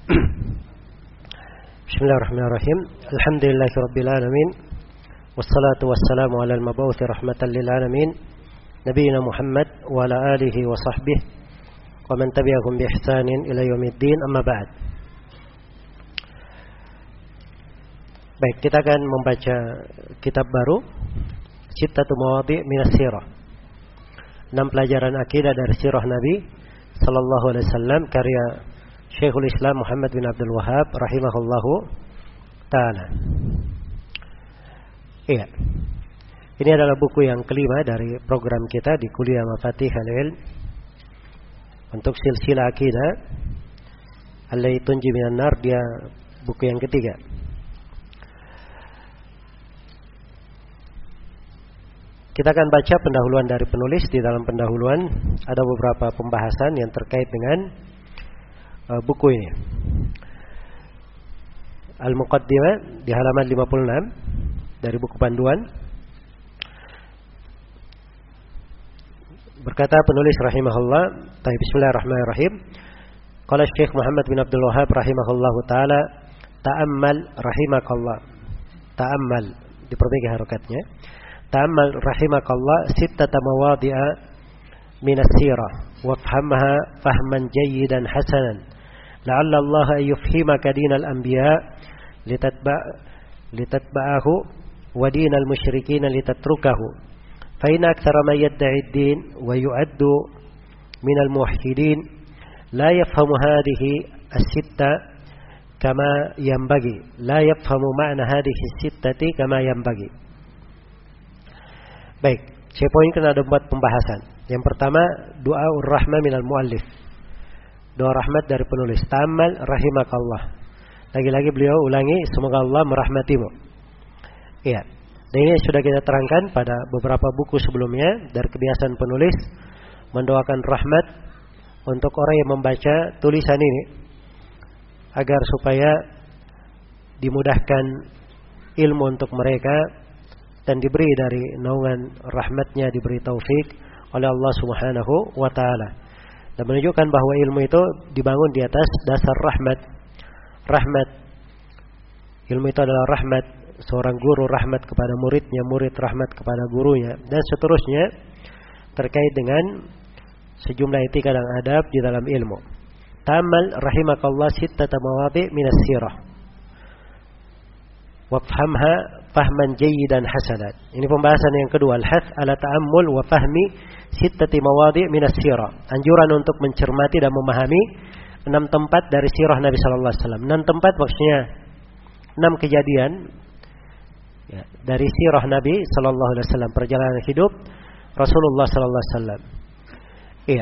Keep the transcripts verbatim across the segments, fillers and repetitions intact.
Bismillahirrahmanirrahim. Alhamdulillahirabbil alamin. Wassalatu wassalamu ala al-mab'uts rahmatan lil alamin. Nabiyina Muhammad wa ala alihi wa sahbihi wa man tabi'ahum bi ihsanin ila yaumiddin. Amma ba'd. Baik, kita akan membaca kitab baru, Sittatu Mawadhi' minas Sirah. enam pelajaran akidah dari sirah Nabi sallallahu alaihi wasallam, karya Syekhul Islam Muhammad bin Abdul Wahhab rahimahullahu taala. Iya. Ini adalah buku yang kelima dari program kita di Kuliah Mafatihul Ilm untuk silsilah akidah Allati tunji minan nar. Dia buku yang ketiga. Kita akan baca pendahuluan dari penulis. Di dalam pendahuluan ada beberapa pembahasan yang terkait dengan uh, buku ini. Al-Muqaddimah di halaman lima puluh enam dari buku panduan. Berkata penulis rahimahullah, Bismillahirrahmanirrahim. Qala Syekh Muhammad bin Abdul Wahhab rahimahullahu taala, ta'ammal rahimakallah. Ta'ammal diperbaiki harokatnya. Ta'ammal rahimakallah sittata mawadhi'a min as-sirah wafhamha fahman jayyidan hasanan la'alla Allah an yufhimaka dinal anbiya litatba' litatba'ahu wa dinal musyrikin litatrukahu fa inna aktsara man yad'i ad-din wa yu'addu min al-muwahhidin la yafhamu hadhihi as-sitta kama yanbaghi la yafhamu ma'na hadhihi as-sittati kama yanbaghi. Baik, saya poinkan ada empat pembahasan. Yang pertama, doaur rahmah minal muallif. Doa rahmat dari penulis. Ta'ammal rahimakallah. Lagi-lagi beliau ulangi, semoga Allah merahmatimu. Iya. Dan ini sudah kita terangkan pada beberapa buku sebelumnya. Dari kebiasaan penulis mendoakan rahmat untuk orang yang membaca tulisan ini, agar supaya dimudahkan ilmu untuk mereka dan diberi dari naungan rahmatnya, diberi taufik oleh Allah Subhanahu wa ta'ala, dan menunjukkan bahwa ilmu itu dibangun di atas dasar rahmat. Rahmat, ilmu itu adalah rahmat. Seorang guru rahmat kepada muridnya, murid rahmat kepada gurunya, dan seterusnya terkait dengan sejumlah etika dan adab di dalam ilmu. Ta'ammal rahimakallah sittata mawadhi' minas sirah wafhamha fahman jayyidan hasanat. Ini pembahasan yang kedua, al-hath ala ta'ammul wa fahmi sittati mawadhi' minas sirah. Anjuran untuk mencermati dan memahami enam tempat dari sirah Nabi sallallahu alaihi wasallam. Enam tempat maksudnya enam kejadian ya, dari sirah Nabi sallallahu alaihi wasallam, perjalanan hidup Rasulullah sallallahu alaihi wasallam. Iya.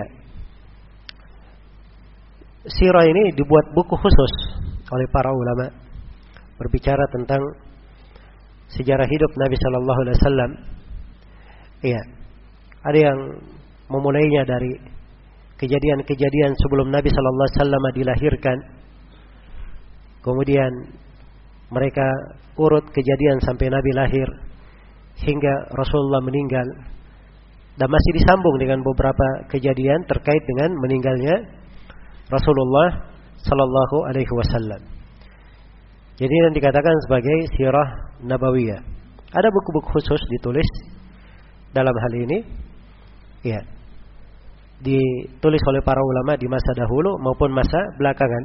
Sirah ini dibuat buku khusus oleh para ulama, berbicara tentang sejarah hidup Nabi sallallahu alaihi wasallam. Iya. Ada yang memulainya dari kejadian-kejadian sebelum Nabi sallallahu alaihi wasallam dilahirkan. Kemudian mereka urut kejadian sampai Nabi lahir hingga Rasulullah meninggal. Dan masih disambung dengan beberapa kejadian terkait dengan meninggalnya Rasulullah sallallahu alaihi wasallam. Jadi yang dikatakan sebagai sirah nabawiyah. Ada buku-buku khusus ditulis dalam hal ini. Ya. Ditulis oleh para ulama di masa dahulu maupun masa belakangan.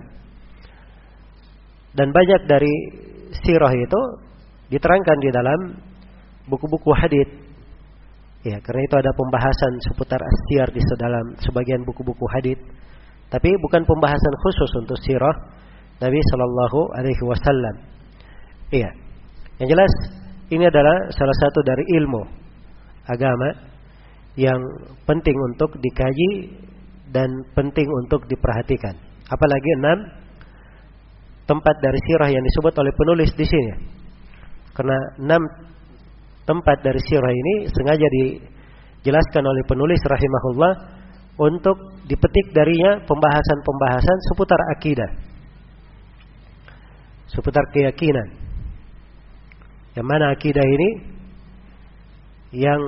Dan banyak dari sirah itu diterangkan di dalam buku-buku hadits. Ya, karena itu ada pembahasan seputar as-siyar di dalam sebagian buku-buku hadits. Tapi bukan pembahasan khusus untuk sirah Nabi sallallahu alaihi wasallam. Iya. Yang jelas ini adalah salah satu dari ilmu agama yang penting untuk dikaji dan penting untuk diperhatikan. Apalagi enam tempat dari sirah yang disebut oleh penulis di sini. Karena enam tempat dari sirah ini sengaja dijelaskan oleh penulis rahimahullah untuk dipetik darinya pembahasan-pembahasan seputar akidah, seputar keyakinan. Yang mana akidah ini yang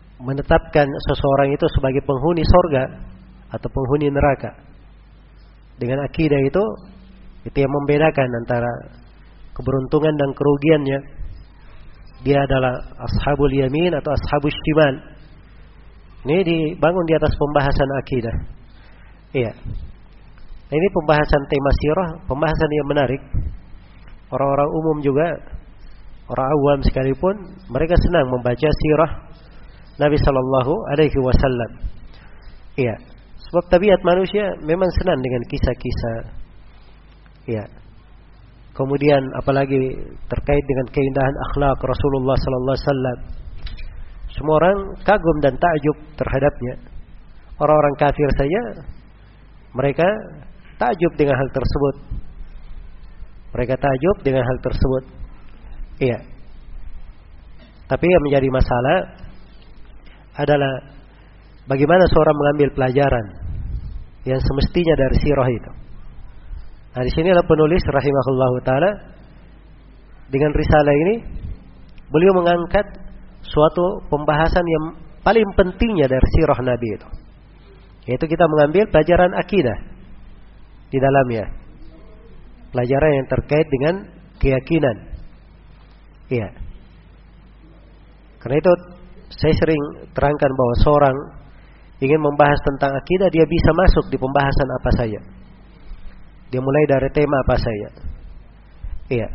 menetapkan seseorang itu sebagai penghuni sorga atau penghuni neraka. dengan akidah itu, itu yang membedakan antara keberuntungan dan kerugiannya. Dia adalah ashabul yamin atau ashabul shimal. Ini dibangun di atas pembahasan akidah. Iya. Nah, ini pembahasan tema sirah, pembahasan yang menarik. Orang-orang umum juga, orang awam sekalipun, mereka senang membaca sirah Nabi Sallallahu Alaihi Wasallam. Iya. Sebab tabiat manusia memang senang dengan kisah-kisah. Iya. Kemudian apalagi terkait dengan keindahan akhlak Rasulullah Sallallahu Alaihi Wasallam. Semua orang kagum dan takjub terhadapnya. Orang-orang kafir saja mereka takjub dengan hal tersebut. Mereka takjub dengan hal tersebut. Iya. Tapi yang menjadi masalah adalah bagaimana seorang mengambil pelajaran yang semestinya dari sirah itu. Nah, di sinilah penulis rahimahullahu taala dengan risalah ini beliau mengangkat suatu pembahasan yang paling pentingnya dari sirah Nabi itu. Yaitu kita mengambil pelajaran akidah di dalamnya. Pelajaran yang terkait dengan keyakinan. Iya. Karena itu saya sering terangkan bahwa seorang ingin membahas tentang akidah, dia bisa masuk di pembahasan apa saja. Dia mulai dari tema apa saja. Iya.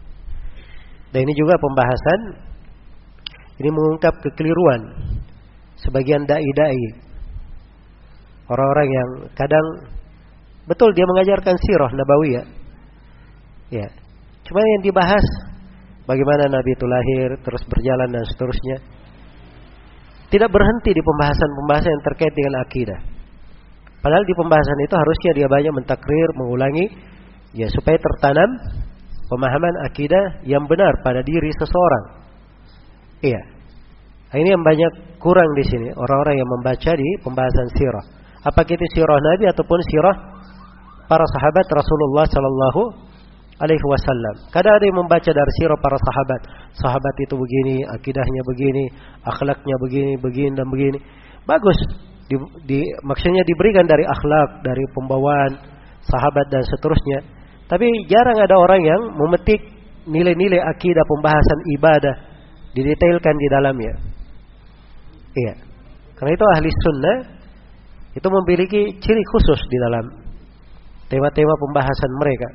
Dan ini juga pembahasan ini mengungkap kekeliruan sebagian dai-dai. Orang-orang yang kadang betul dia mengajarkan sirah nabawiyah. Ya. Cuma yang dibahas bagaimana Nabi itu lahir, terus berjalan dan seterusnya. Tidak berhenti di pembahasan-pembahasan yang terkait dengan akidah. Padahal di pembahasan itu harusnya dia banyak mentakrir, mengulangi, ya supaya tertanam pemahaman akidah yang benar pada diri seseorang. Iya. Nah, ini yang banyak kurang di sini orang-orang yang membaca di pembahasan sirah. Apa itu sirah Nabi ataupun sirah para sahabat Rasulullah Sallallahu Alaihi Wasallam. Kadang ada yang membaca dari sirah para sahabat. Sahabat itu begini, akidahnya begini, akhlaknya begini, begini dan begini. Bagus. Di, di, maksudnya diberikan dari akhlak, dari pembawaan sahabat dan seterusnya. Tapi jarang ada orang yang memetik nilai-nilai akidah, pembahasan ibadah, didetailkan di dalamnya. Iya. Karena itu ahli sunnah itu memiliki ciri khusus di dalam tema-tema pembahasan mereka.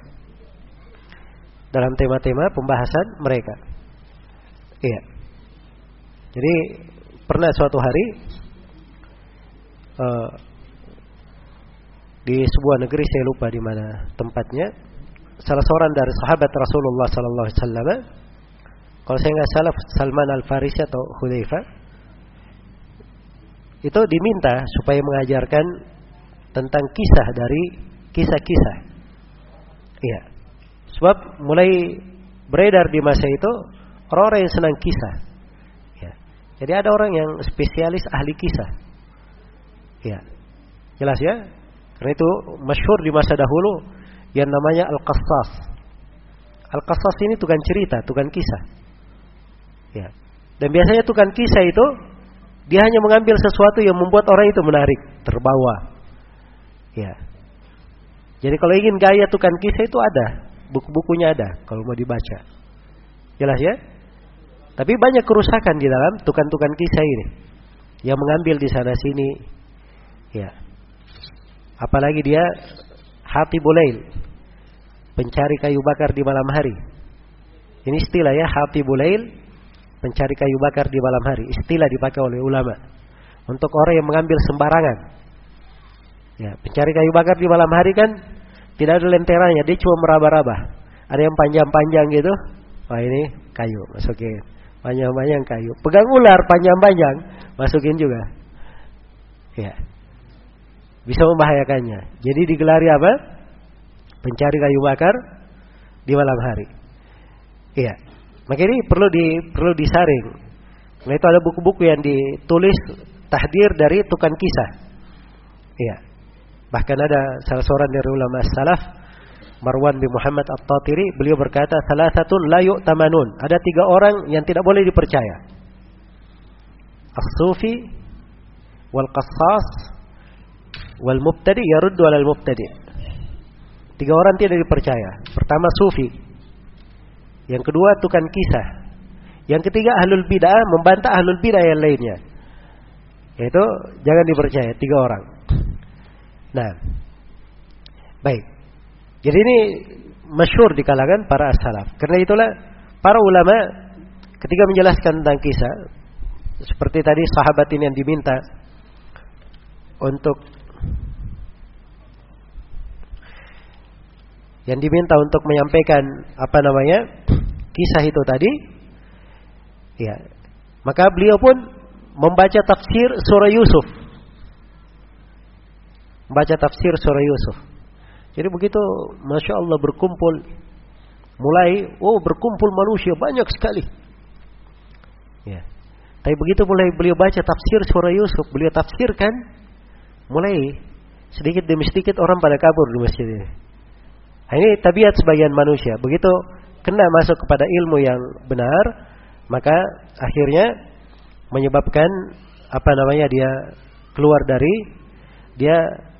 Dalam tema-tema pembahasan mereka. Iya. Jadi pernah suatu hari uh, di sebuah negeri, saya lupa di mana tempatnya, salah seorang dari sahabat Rasulullah Sallallahu Alaihi Wasallam, kalau saya nggak salah Salman Al Farisi atau Hudzaifah, itu diminta supaya mengajarkan tentang kisah dari kisah-kisah. Iya. Sebab mulai beredar di masa itu orang-orang yang senang kisah. Ya. Jadi ada orang yang spesialis ahli kisah. Ya. Jelas ya? Karena itu masyhur di masa dahulu yang namanya Al-Qassas. Al-Qassas ini tukang cerita, tukang kisah. Ya. Dan biasanya tukang kisah itu dia hanya mengambil sesuatu yang membuat orang itu menarik, terbawa. Ya. Jadi kalau ingin gaya tukang kisah itu ada. Buku-bukunya ada kalau mau dibaca. Jelas ya? Tapi banyak kerusakan di dalam tukang-tukang kisah ini. Yang mengambil di sana sini. Ya. Apalagi dia Hatibul Lail, pencari kayu bakar di malam hari. Ini istilah ya, Hatibul Lail, pencari kayu bakar di malam hari. Istilah dipakai oleh ulama untuk orang yang mengambil sembarangan. Ya, pencari kayu bakar di malam hari kan tidak ada lenteranya, dia cuma meraba-raba. Ada yang panjang-panjang gitu. Wah, ini kayu, masukin. Panjang-panjang kayu. Pegang ular panjang-panjang, masukin juga. Ya. Bisa membahayakannya. Jadi digelari apa? Pencari kayu bakar di malam hari. Iya. Maka ini perlu di perlu disaring. Nah, itu ada buku-buku yang ditulis tahdir dari tukang kisah. Iya. Bahkan ada salah seorang dari ulama salaf, Marwan bin Muhammad At-Tatiri, beliau berkata, "Salasatun la yu'tamanun." Ada tiga orang yang tidak boleh dipercaya. As-sufi wal qassas wal mubtadi yaruddu 'alal mubtadi. Tiga orang tidak dipercaya. Pertama sufi. Yang kedua tukang kisah. Yang ketiga ahlul bid'ah membantah ahlul bid'ah yang lainnya. Itu jangan dipercaya, tiga orang. Nah, baik. Jadi ini masyhur di kalangan para as-salaf. Karena itulah para ulama ketika menjelaskan tentang kisah, seperti tadi sahabat ini yang diminta untuk yang diminta untuk menyampaikan apa namanya kisah itu tadi, ya, maka beliau pun membaca tafsir surah Yusuf, membaca tafsir surah Yusuf. Jadi begitu, masya Allah berkumpul, mulai, oh berkumpul manusia banyak sekali. Ya, tapi begitu mulai beliau baca tafsir surah Yusuf, beliau tafsirkan, mulai sedikit demi sedikit orang pada kabur di masjid ini. Nah, ini tabiat sebagian manusia. Begitu kena masuk kepada ilmu yang benar, maka akhirnya menyebabkan apa namanya dia keluar dari, dia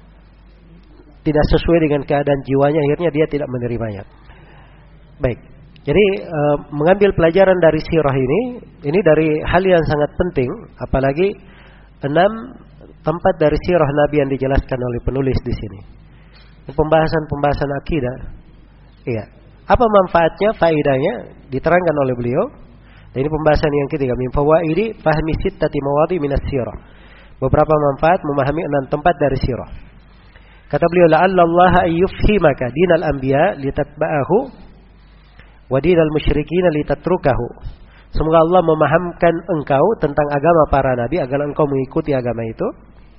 tidak sesuai dengan keadaan jiwanya, akhirnya dia tidak menerimanya. Baik. Jadi e, mengambil pelajaran dari sirah ini, ini dari hal yang sangat penting, apalagi enam tempat dari sirah Nabi yang dijelaskan oleh penulis di sini. Pembahasan-pembahasan akidah. Iya. Apa manfaatnya, faedahnya diterangkan oleh beliau. Dan ini pembahasan yang ketiga, min fawaidi fahmi sittati mawadi minas sirah. Beberapa manfaat memahami enam tempat dari sirah. Kata beliau, la'alla Allah ayyufhimaka dinal anbiya litatba'ahu wa dinal musyrikin litatrukahu. Semoga Allah memahamkan engkau tentang agama para nabi agar engkau mengikuti agama itu,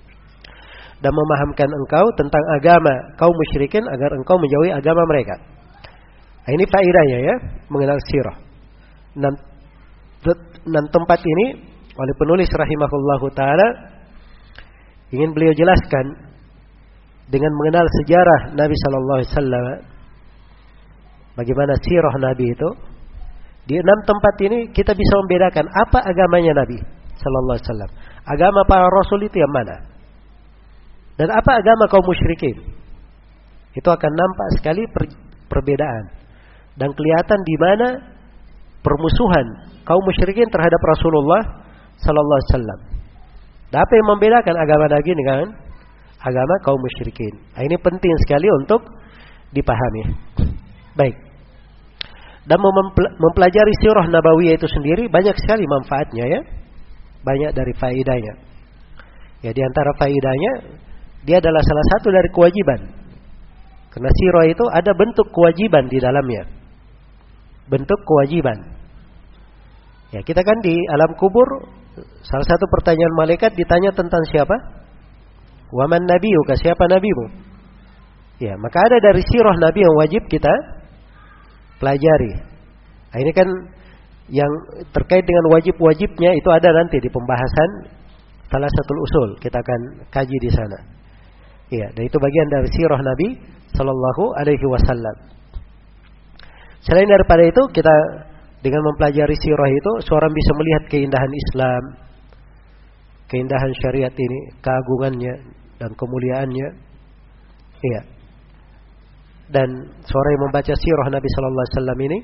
dan memahamkan engkau tentang agama kaum musyrikin agar engkau menjauhi agama mereka. Nah, ini faedahnya ya, mengenal sirah. Enam, enam tempat ini oleh penulis rahimahullahu taala ingin beliau jelaskan dengan mengenal sejarah Nabi sallallahu alaihi wasallam. Bagaimana sirah Nabi itu? Di enam tempat ini kita bisa membedakan apa agamanya Nabi sallallahu alaihi wasallam. Agama para rasul itu yang mana? Dan apa agama kaum musyrikin? Itu akan nampak sekali per, perbedaan. Dan kelihatan di mana permusuhan kaum musyrikin terhadap Rasulullah sallallahu alaihi wasallam. Dan apa yang membedakan agama Nabi dengan agama kaum musyrikin? Nah, ini penting sekali untuk dipahami. Baik. Dan mempelajari sirah nabawiyah itu sendiri banyak sekali manfaatnya ya. Banyak dari faedahnya. Ya, di antara faedahnya, dia adalah salah satu dari kewajiban. Karena sirah itu ada bentuk kewajiban di dalamnya. Bentuk kewajiban. Ya, kita kan di alam kubur, salah satu pertanyaan malaikat ditanya tentang siapa? Wa man nabiyuka, siapa nabimu? Ya, maka ada dari sirah Nabi yang wajib kita pelajari. Nah, ini kan yang terkait dengan wajib-wajibnya itu ada nanti di pembahasan salah satu usul, kita akan kaji di sana. Iya, dan itu bagian dari sirah Nabi sallallahu alaihi wasallam. Selain daripada itu, kita dengan mempelajari sirah itu, seorang bisa melihat keindahan Islam, keindahan syariat ini, keagungannya dan kemuliaannya. Iya. Dan seorang yang membaca sirah Nabi sallallahu alaihi wasallam ini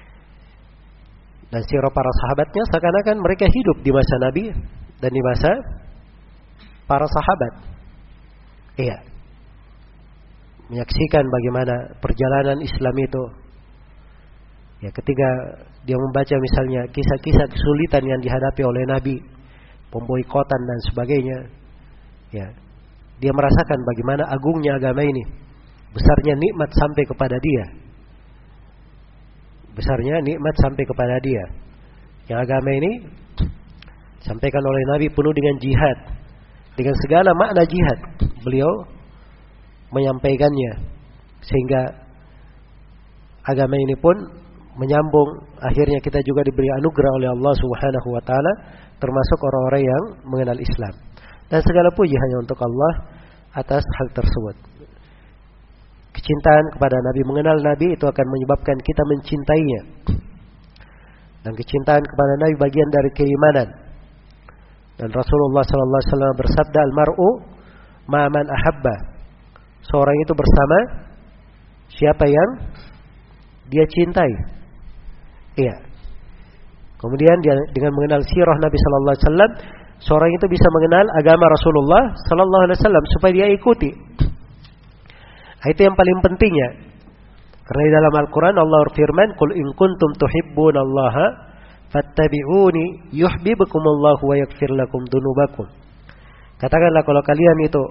dan sirah para sahabatnya, seakan-akan mereka hidup di masa Nabi dan di masa para sahabat. Iya. Menyaksikan bagaimana perjalanan Islam itu. Ya, ketika dia membaca misalnya kisah-kisah kesulitan yang dihadapi oleh Nabi, pemboikotan dan sebagainya. Ya. Dia merasakan bagaimana agungnya agama ini. Besarnya nikmat sampai kepada dia. Besarnya nikmat sampai kepada dia. Yang agama ini sampaikan oleh Nabi penuh dengan jihad. Dengan segala makna jihad beliau menyampaikannya, sehingga agama ini pun menyambung. Akhirnya kita juga diberi anugerah oleh Allah Subhanahu wa taala termasuk orang-orang yang mengenal Islam. Dan segala puji hanya untuk Allah atas hal tersebut. Kecintaan kepada Nabi, mengenal Nabi itu akan menyebabkan kita mencintainya. Dan kecintaan kepada Nabi bagian dari keimanan. Dan Rasulullah sallallahu alaihi wasallam bersabda, "Al-mar'u ma man ahabba." Seorang itu bersama siapa yang dia cintai. Iya. Kemudian dia dengan mengenal sirah Nabi sallallahu alaihi wasallam, seorang itu bisa mengenal agama Rasulullah sallallahu alaihi wasallam supaya dia ikuti. Itu yang paling pentingnya. Karena di dalam Al-Qur'an Allah berfirman, "Qul in kuntum tuhibbunallaha fattabi'uni yuhibbukumullahu wa yaghfir lakum dzunubakum." Katakanlah kalau kalian itu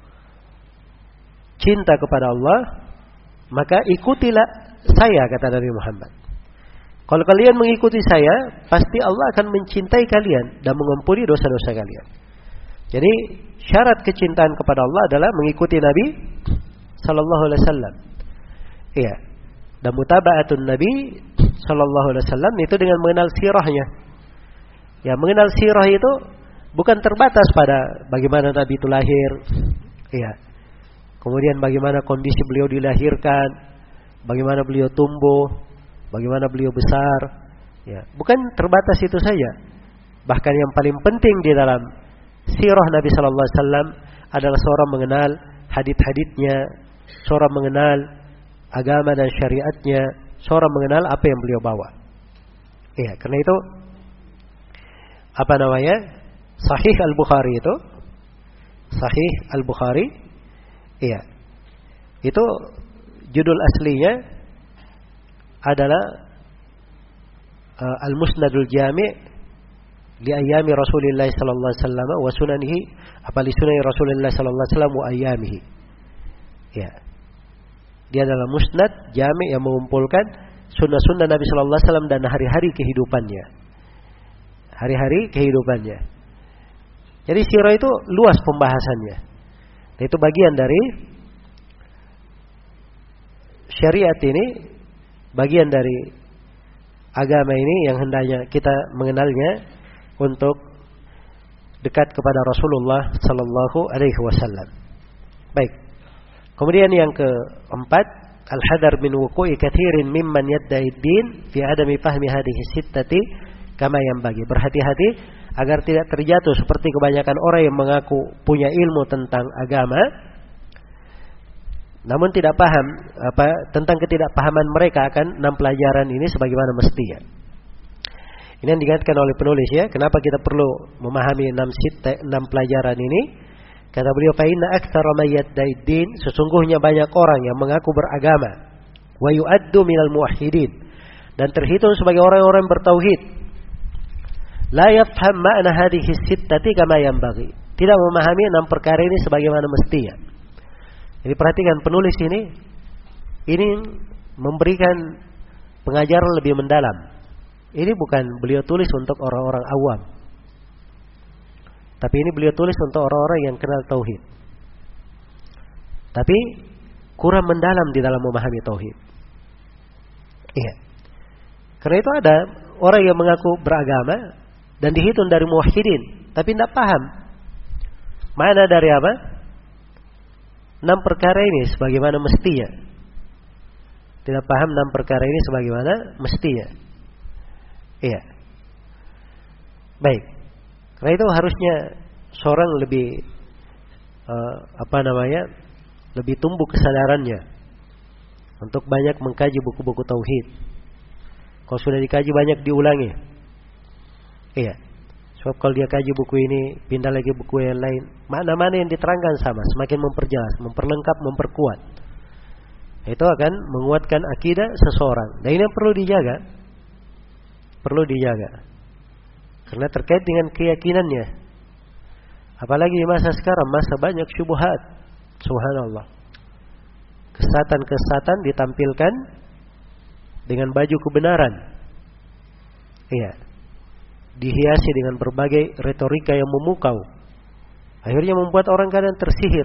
cinta kepada Allah, maka ikutilah saya, kata Nabi Muhammad. Kalau kalian mengikuti saya, pasti Allah akan mencintai kalian dan mengampuni dosa-dosa kalian. Jadi syarat kecintaan kepada Allah adalah mengikuti Nabi sallallahu alaihi wasallam. Iya. Dan mutaba'atun Nabi sallallahu alaihi wasallam itu dengan mengenal sirahnya. Ya, mengenal sirah itu bukan terbatas pada bagaimana Nabi itu lahir. Iya. Kemudian bagaimana kondisi beliau dilahirkan, bagaimana beliau tumbuh, bagaimana beliau besar, ya, bukan terbatas itu saja. Bahkan yang paling penting di dalam sirah Nabi sallallahu alaihi wasallam adalah seorang mengenal hadits-haditsnya, seorang mengenal agama dan syariatnya, seorang mengenal apa yang beliau bawa. Iya, karena itu apa namanya? Sahih Al-Bukhari itu, Sahih Al-Bukhari, iya, itu judul aslinya adalah uh, Al-Musnadul Jami' li ayami Rasulillah sallallahu alaihi wasallam wa sunanihi, apa li sunani Rasulillah sallallahu alaihi wasallam wa ayamihi. Ya. Dia adalah musnad jami' yang mengumpulkan sunnah-sunnah Nabi sallallahu alaihi wasallam dan hari-hari kehidupannya. Hari-hari kehidupannya. Jadi sirah itu luas pembahasannya. Itu bagian dari syariat ini, bagian dari agama ini yang hendaknya kita mengenalnya untuk dekat kepada Rasulullah sallallahu alaihi wasallam. Baik. Kemudian yang keempat, al-hadar min wuqu'i katsirin mimman yadda'i ad-din fi adami fahmi hadhihi sittati kama yanbaghi. Berhati-hati agar tidak terjatuh seperti kebanyakan orang yang mengaku punya ilmu tentang agama, namun tidak paham apa tentang ketidakpahaman mereka akan enam pelajaran ini sebagaimana mestinya. Ini yang diingatkan oleh penulis, ya. Kenapa kita perlu memahami enam sitta, enam pelajaran ini? Kata beliau, fa inna aktsara may yadda'i din, sesungguhnya banyak orang yang mengaku beragama, wa yu'addu minal muwahhidin, dan terhitung sebagai orang-orang bertauhid, la yafham ma'na hadhihi sittati kama yanbaghi, tidak memahami enam perkara ini sebagaimana mestinya. Jadi perhatikan penulis ini, ini memberikan pengajaran lebih mendalam. Ini bukan beliau tulis untuk orang-orang awam, tapi ini beliau tulis untuk orang-orang yang kenal tauhid, tapi kurang mendalam di dalam memahami tauhid. Iya. Karena itu ada orang yang mengaku beragama dan dihitung dari muwahhidin, tapi tidak paham mana dari apa enam perkara ini sebagaimana mestinya. Tidak paham enam perkara ini sebagaimana mestinya. Iya. Baik. Karena itu harusnya seorang lebih uh, apa namanya? lebih tumbuh kesadarannya untuk banyak mengkaji buku-buku tauhid. Kalau sudah dikaji banyak diulangi. Iya. Sebab kalau dia kaji buku ini, pindah lagi buku yang lain, mana-mana yang diterangkan sama, semakin memperjelas, memperlengkap, memperkuat. Itu akan menguatkan akidah seseorang. Dan ini yang perlu dijaga. Perlu dijaga. Karena terkait dengan keyakinannya. Apalagi di masa sekarang, masa banyak syubhat. Subhanallah. Kesesatan-kesesatan ditampilkan dengan baju kebenaran. Iya. Dihiasi dengan berbagai retorika yang memukau, akhirnya membuat orang kadang tersihir,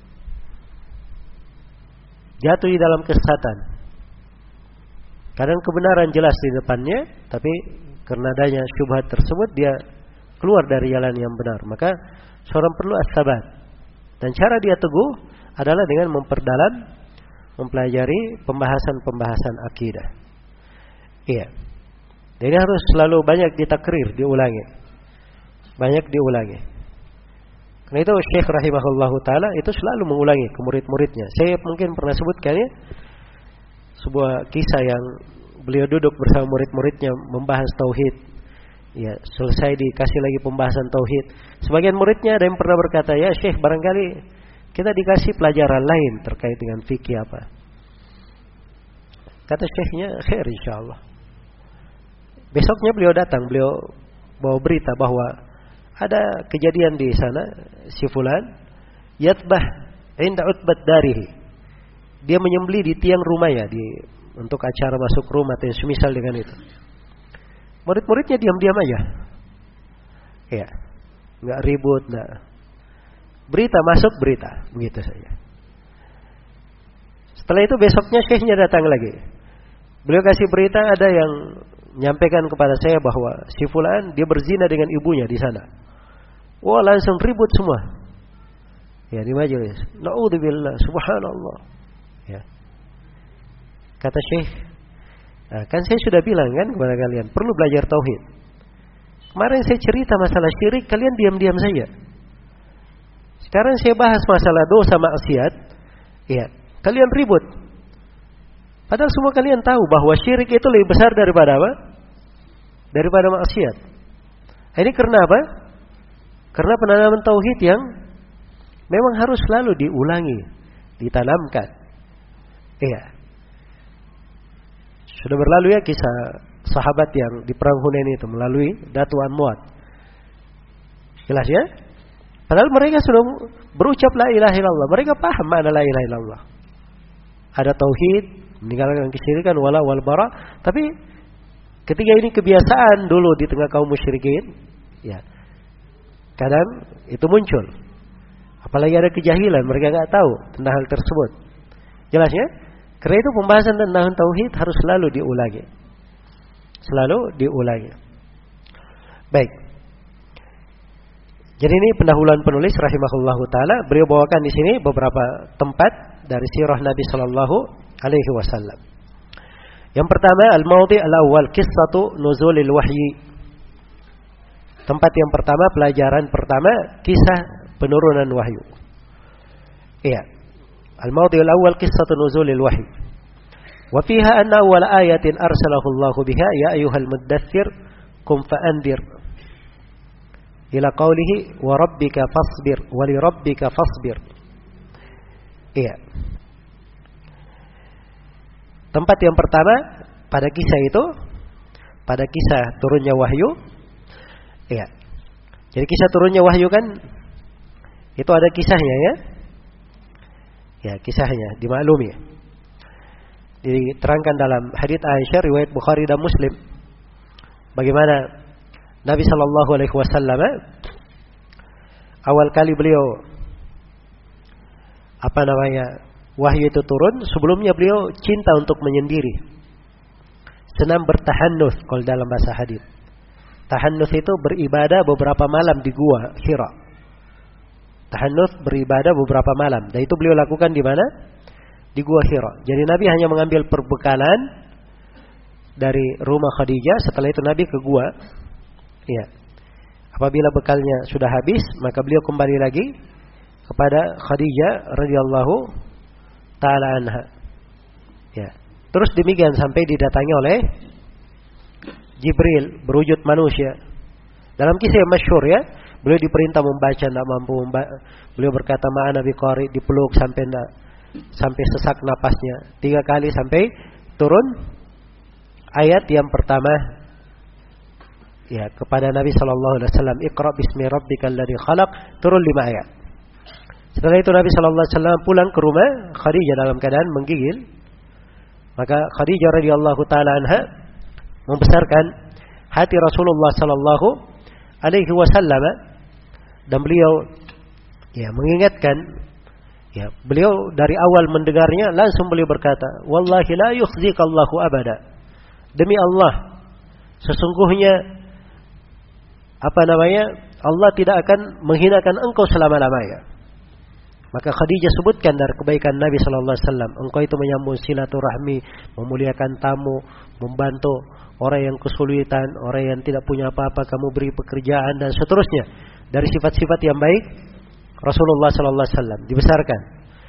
jatuh di dalam kesesatan. Kadang kebenaran jelas di depannya, tapi karena adanya syubhat tersebut dia keluar dari jalan yang benar. Maka seorang perlu as-sabat, dan cara dia teguh adalah dengan memperdalam, mempelajari pembahasan-pembahasan akidah. Iya. Dan ini harus selalu banyak ditakrir, diulangi. Banyak diulangi. Karena itu Syekh rahimahullahu ta'ala itu selalu mengulangi ke murid-muridnya. Saya mungkin pernah sebutkan ya, sebuah kisah yang beliau duduk bersama murid-muridnya membahas tauhid. Ya, selesai dikasih lagi pembahasan tauhid. Sebagian muridnya ada yang pernah berkata, "Ya Syekh, barangkali kita dikasih pelajaran lain terkait dengan fikih apa?" Kata Syekhnya, "Khair insyaallah." Besoknya beliau datang, beliau bawa berita bahwa ada kejadian di sana, si fulan yatbah inda utbat darihi. Dia menyembelih di tiang rumahnya di untuk acara masuk rumah atau semisal dengan itu. Murid-muridnya diam-diam aja. Ya. Enggak ribut, enggak. Berita masuk berita, begitu saja. Setelah itu besoknya syekhnya datang lagi. Beliau kasih berita ada yang menyampaikan kepada saya bahwa si fulan dia berzina dengan ibunya di sana. Wah, langsung ribut semua. Ya, di majelis. Na'udzubillah, subhanallah. Ya. Kata Syekh, nah, kan saya sudah bilang kan kepada kalian perlu belajar tauhid. Kemarin saya cerita masalah syirik, kalian diam-diam saja. Sekarang saya bahas masalah dosa maksiat, ya, kalian ribut. Padahal semua kalian tahu bahwa syirik itu lebih besar daripada apa? Daripada maksiat. Ini karena apa? Karena penanaman tauhid yang memang harus selalu diulangi, ditanamkan. Iya. Sudah berlalu ya kisah sahabat yang di perang Hunain itu melalui Datu Anmuat. Jelas ya? Padahal mereka sudah berucap la ilaha illallah. Mereka paham makna la ilaha illallah. Ada tauhid, meninggalkan kesyirikan wala wal bara. Tapi ketika ini kebiasaan dulu di tengah kaum musyrikin, ya. Kadang itu muncul. Apalagi ada kejahilan, mereka enggak tahu tentang hal tersebut. Jelas ya? Karena itu pembahasan tentang tauhid harus selalu diulangi. Selalu diulangi. Baik. Jadi ini pendahuluan penulis rahimahullahu taala, beliau bawakan di sini beberapa tempat dari sirah Nabi sallallahu alaihi wasallam. Yang pertama, al-mawdi' al-awwal qissatu nuzulil wahyi. Tempat yang pertama, pelajaran pertama, kisah penurunan wahyu. Iya. الموضع الأول قصة نزول الوحي وفيها أن أول آية أرسله الله بها يا أيها المدثر قم فأنذر إلى قوله وربك فاصبر ولربك فاصبر. Iya. Tempat yang pertama pada kisah itu, pada kisah turunnya wahyu. Iya. Jadi kisah turunnya wahyu kan itu ada kisahnya ya. Ya, kisahnya dimaklumi. Diterangkan dalam hadits Aisyah riwayat Bukhari dan Muslim. Bagaimana Nabi sallallahu alaihi wasallam awal kali beliau apa namanya wahyu itu turun, sebelumnya beliau cinta untuk menyendiri. Senang bertahannuts kalau dalam bahasa hadits. Tahannuts itu beribadah beberapa malam di gua Hira. Tahannuts beribadah beberapa malam. Dan itu beliau lakukan di mana? Di Gua Hira. Jadi Nabi hanya mengambil perbekalan dari rumah Khadijah. Setelah itu Nabi ke gua. Ya. Apabila bekalnya sudah habis, maka beliau kembali lagi kepada Khadijah radhiyallahu taala anha. Ya. Terus demikian sampai didatangi oleh Jibril berwujud manusia. Dalam kisah yang masyhur ya, beliau diperintah membaca, tidak mampu membaca. Beliau berkata ma'ana biqari, dipeluk sampai tidak, sampai sesak napasnya tiga kali sampai turun ayat yang pertama ya kepada Nabi sallallahu alaihi wasallam, Iqra bismi rabbikal ladzi khalaq, turun lima ayat. Setelah itu Nabi sallallahu alaihi wasallam pulang ke rumah Khadijah dalam keadaan menggigil. Maka Khadijah radhiyallahu taala anha membesarkan hati Rasulullah sallallahu alaihi wasallam dan beliau ya mengingatkan ya beliau dari awal mendengarnya langsung beliau berkata, wallahi la yukhzikallahu abada, demi Allah sesungguhnya apa namanya Allah tidak akan menghinakan engkau selama-lamanya. Maka Khadijah sebutkan dari kebaikan Nabi sallallahu alaihi wasallam, engkau itu menyambung silaturahmi, memuliakan tamu, membantu orang yang kesulitan, orang yang tidak punya apa-apa kamu beri pekerjaan dan seterusnya. Dari sifat-sifat yang baik Rasulullah sallallahu alaihi wasallam dibesarkan.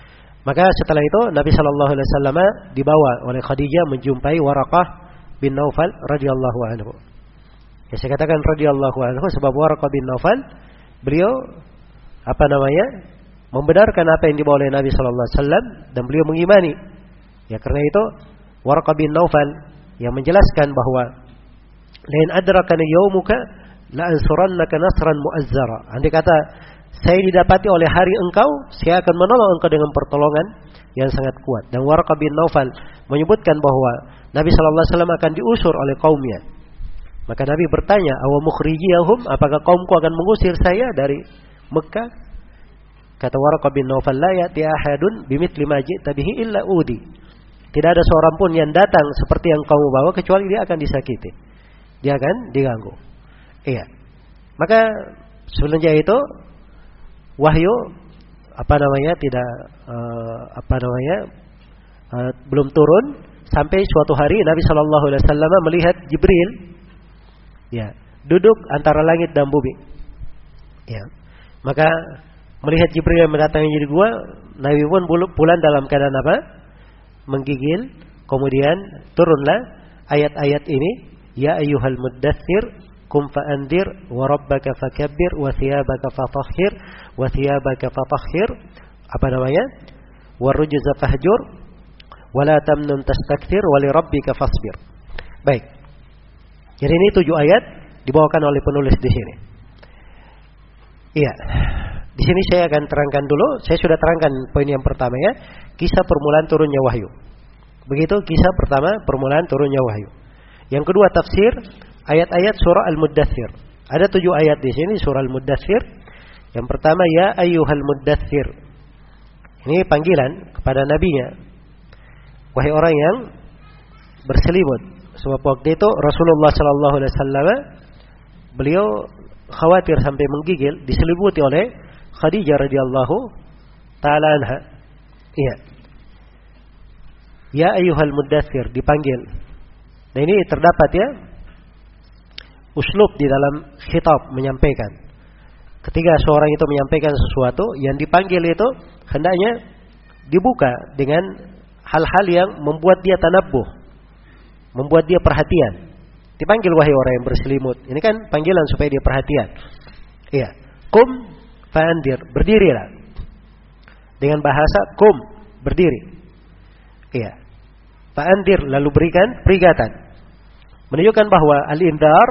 Maka setelah itu Nabi Shallallahu Alaihi Wasallam dibawa oleh Khadijah menjumpai Waraqah bin Naufal radhiyallahu anhu. Ya, saya katakan radhiyallahu anhu sebab Waraqah bin Naufal beliau apa namanya membenarkan apa yang dibawa oleh Nabi Shallallahu Alaihi Wasallam dan beliau mengimani. Ya, karena itu Waraqah bin Naufal yang menjelaskan bahwa lain adrakani yaumuka la ansurannaka nasran muazzara. Andai kata saya didapati oleh hari engkau, saya akan menolong engkau dengan pertolongan yang sangat kuat. Dan Waraqah bin Naufal menyebutkan bahwa Nabi Shallallahu Alaihi Wasallam akan diusur oleh kaumnya. Maka Nabi bertanya, awa mukhrijiyahum, apakah kaumku akan mengusir saya dari Mekah? Kata Waraqah bin Naufal, la ya'ti ahadun bimithli ma ji'ta bihi illa udi. Tidak ada seorang pun yang datang seperti yang kamu bawa kecuali dia akan disakiti. Dia akan diganggu. Iya. Maka sebenarnya itu wahyu apa namanya tidak uh, apa namanya uh, belum turun sampai suatu hari Nabi Shallallahu Alaihi Wasallam melihat Jibril, ya, duduk antara langit dan bumi. Ya. Maka melihat Jibril yang mendatangi diri gua, Nabi pun pulang dalam keadaan apa? Menggigil. Kemudian turunlah ayat-ayat ini, ya ayyuhal muddatsir kum fa'andir wa rabbaka fakabbir wa thiyabaka fatahhir wa thiyabaka fatahhir, apa namanya? Wa rujza fahjur wa la tamnun tastakthir wa li rabbika fasbir. Baik. Jadi ini tujuh ayat dibawakan oleh penulis di sini. Iya. Di sini saya akan terangkan dulu, saya sudah terangkan poin yang pertama ya, kisah permulaan turunnya wahyu. Begitu kisah pertama permulaan turunnya wahyu. Yang kedua tafsir ayat-ayat surah Al-Muddatsir. Ada tujuh ayat di sini surah Al-Muddatsir. Yang pertama ya ayyuhal muddatsir. Ini panggilan kepada nabinya. Wahai orang yang berselimut. Sebab waktu itu Rasulullah sallallahu alaihi wasallam beliau khawatir sampai menggigil diselimuti oleh Khadijah radhiyallahu taala anha. Iya. Ya ayyuhal muddatsir dipanggil. Nah ini terdapat ya uslub di dalam khitab menyampaikan. Ketika seorang itu menyampaikan sesuatu, yang dipanggil itu hendaknya dibuka dengan hal-hal yang membuat dia tanabbuh, membuat dia perhatian. Dipanggil wahai orang yang berselimut. Ini kan panggilan supaya dia perhatian. Iya. Kum fa'andir, berdirilah. Dengan bahasa kum, berdiri. Iya. Fa'andir, lalu berikan peringatan. Menunjukkan bahwa al-indar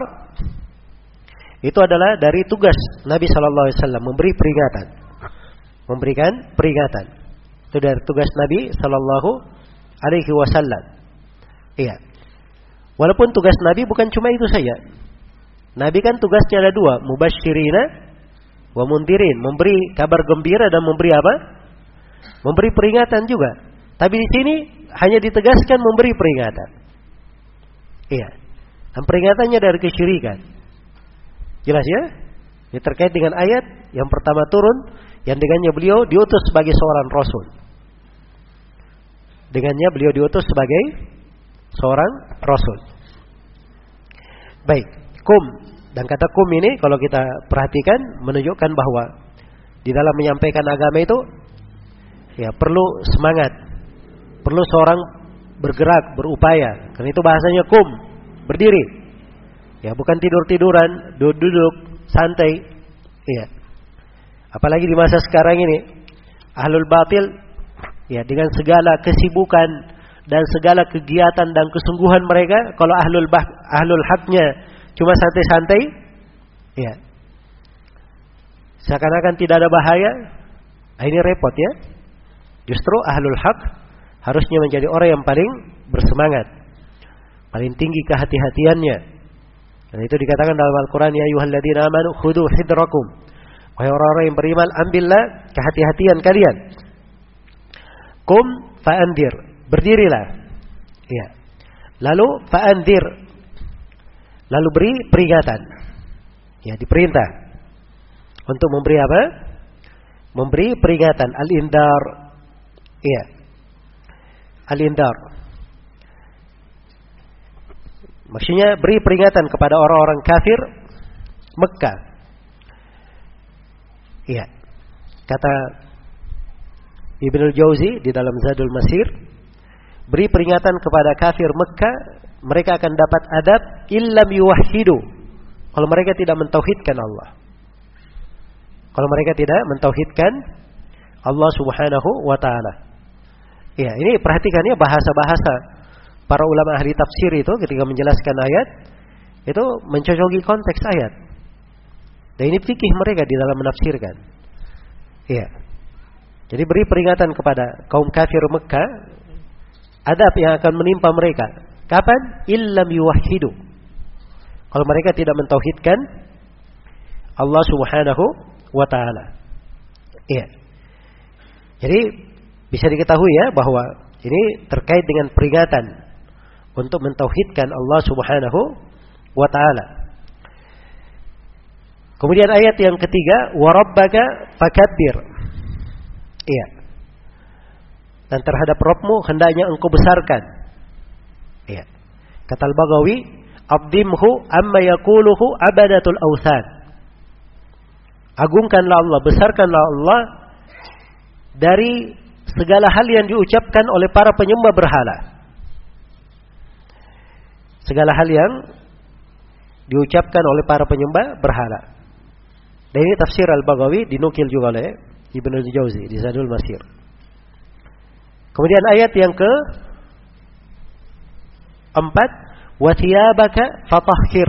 itu adalah dari tugas Nabi Shallallahu Alaihi Wasallam, memberi peringatan, memberikan peringatan. Itu dari tugas Nabi Shallallahu Alaihi Wasallam. Iya. Walaupun tugas Nabi bukan cuma itu saja. Nabi kan tugasnya ada dua, mubasyirina wa mundirin, memberi kabar gembira dan memberi apa? Memberi peringatan juga. Tapi di sini hanya ditegaskan memberi peringatan. Iya. Dan peringatannya dari kesyirikan. Jelas ya? Ini terkait dengan ayat yang pertama turun, yang dengannya beliau diutus sebagai seorang rasul. Dengannya beliau diutus sebagai seorang rasul. Baik, kum, dan kata kum ini kalau kita perhatikan menunjukkan bahwa di dalam menyampaikan agama itu ya perlu semangat, perlu seorang bergerak, berupaya. Karena itu bahasanya kum, berdiri. Ya, bukan tidur-tiduran, duduk-duduk, santai. Iya. Apalagi di masa sekarang ini, ahlul batil ya dengan segala kesibukan dan segala kegiatan dan kesungguhan mereka, kalau ahlul bah, ahlul haknya cuma santai-santai, ya. Seakan-akan tidak ada bahaya. Nah, ini repot ya. Justru ahlul hak harusnya menjadi orang yang paling bersemangat, paling tinggi kehati-hatiannya. Dan itu dikatakan dalam Al-Quran, ya ayyuhalladzina amanu khudu hidrakum. Wahai orang-orang yang beriman, ambillah kehati-hatian kalian. Kum fa'andir, berdirilah. Ya. Lalu fa'andir, lalu beri peringatan. Ya, diperintah untuk memberi apa? Memberi peringatan. Al-indar. Iya. Al-indar. Maksudnya beri peringatan kepada orang-orang kafir Mekah. Iya. Kata Ibnul Jauzi di dalam Zadul Masir beri peringatan kepada kafir Mekah, mereka akan dapat adab illam yuwahhidu, kalau mereka tidak mentauhidkan Allah. Kalau mereka tidak mentauhidkan Allah Subhanahu wa taala. Ya, ini perhatikannya bahasa-bahasa para ulama ahli tafsir itu ketika menjelaskan ayat itu mencocoki konteks ayat. Dan ini fikih mereka di dalam menafsirkan. Iya. Jadi beri peringatan kepada kaum kafir Mekah, adab yang akan menimpa mereka. Kapan? Illam yuwahhidu. Kalau mereka tidak mentauhidkan Allah Subhanahu wa taala. Iya. Jadi bisa diketahui ya bahwa ini terkait dengan peringatan untuk mentauhidkan Allah Subhanahu wa taala. Kemudian ayat yang ketiga, wa rabbaka fakabbir. Iya. Dan terhadap Rabbmu hendaknya engkau besarkan. Iya. Kata Al-Baghawi, abdimhu amma yaquluhu abadatul awthan. Agungkanlah Allah, besarkanlah Allah dari segala hal yang diucapkan oleh para penyembah berhala. Segala hal yang diucapkan oleh para penyembah berhala. Dan ini tafsir Al-Baghawi dinukil juga oleh Ibnu Jauzi di Zadul Masir. Kemudian ayat yang ke empat, wa thiyabaka fatahhir.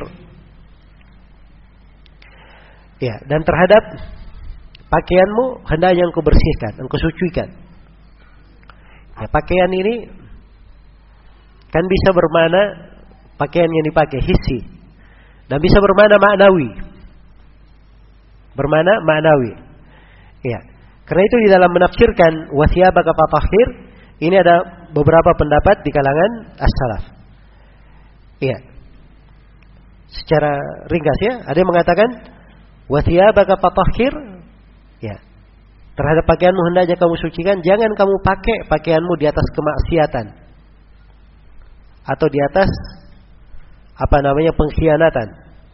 Ya, dan terhadap pakaianmu hendaknya engkau bersihkan, engkau sucikan. Ya, pakaian ini kan bisa bermakna pakaian yang dipakai hissi dan bisa bermakna maknawi. Bermakna maknawi. Ya. Karena itu di dalam menafsirkan wa thiyabaka fatahhir ini ada beberapa pendapat di kalangan as-salaf. Iya. Secara ringkas ya, ada yang mengatakan wa thiyabaka fatahhir, ya. Terhadap pakaianmu hendaknya kamu sucikan, jangan kamu pakai pakaianmu di atas kemaksiatan atau di atas apa namanya pengkhianatan.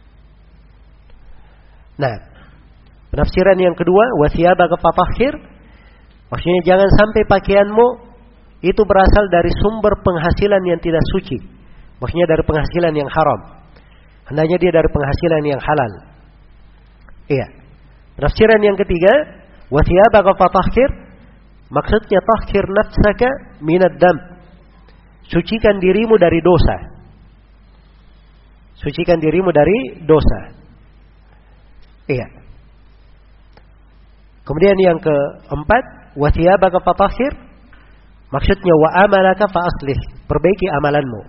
Nah, penafsiran yang kedua, wa thiyabaka fatahhir, maksudnya jangan sampai pakaianmu itu berasal dari sumber penghasilan yang tidak suci. Maksudnya dari penghasilan yang haram. Hendaknya dia dari penghasilan yang halal. Iya. Penafsiran yang ketiga, wa thiyabaka fatahhir, maksudnya tahhir nafsaka minad dam. Sucikan dirimu dari dosa. Sucikan dirimu dari dosa. Iya. Kemudian yang keempat, wa thiyabaka fatahhir, maksudnya wa amalaka fa aslih, perbaiki amalanmu.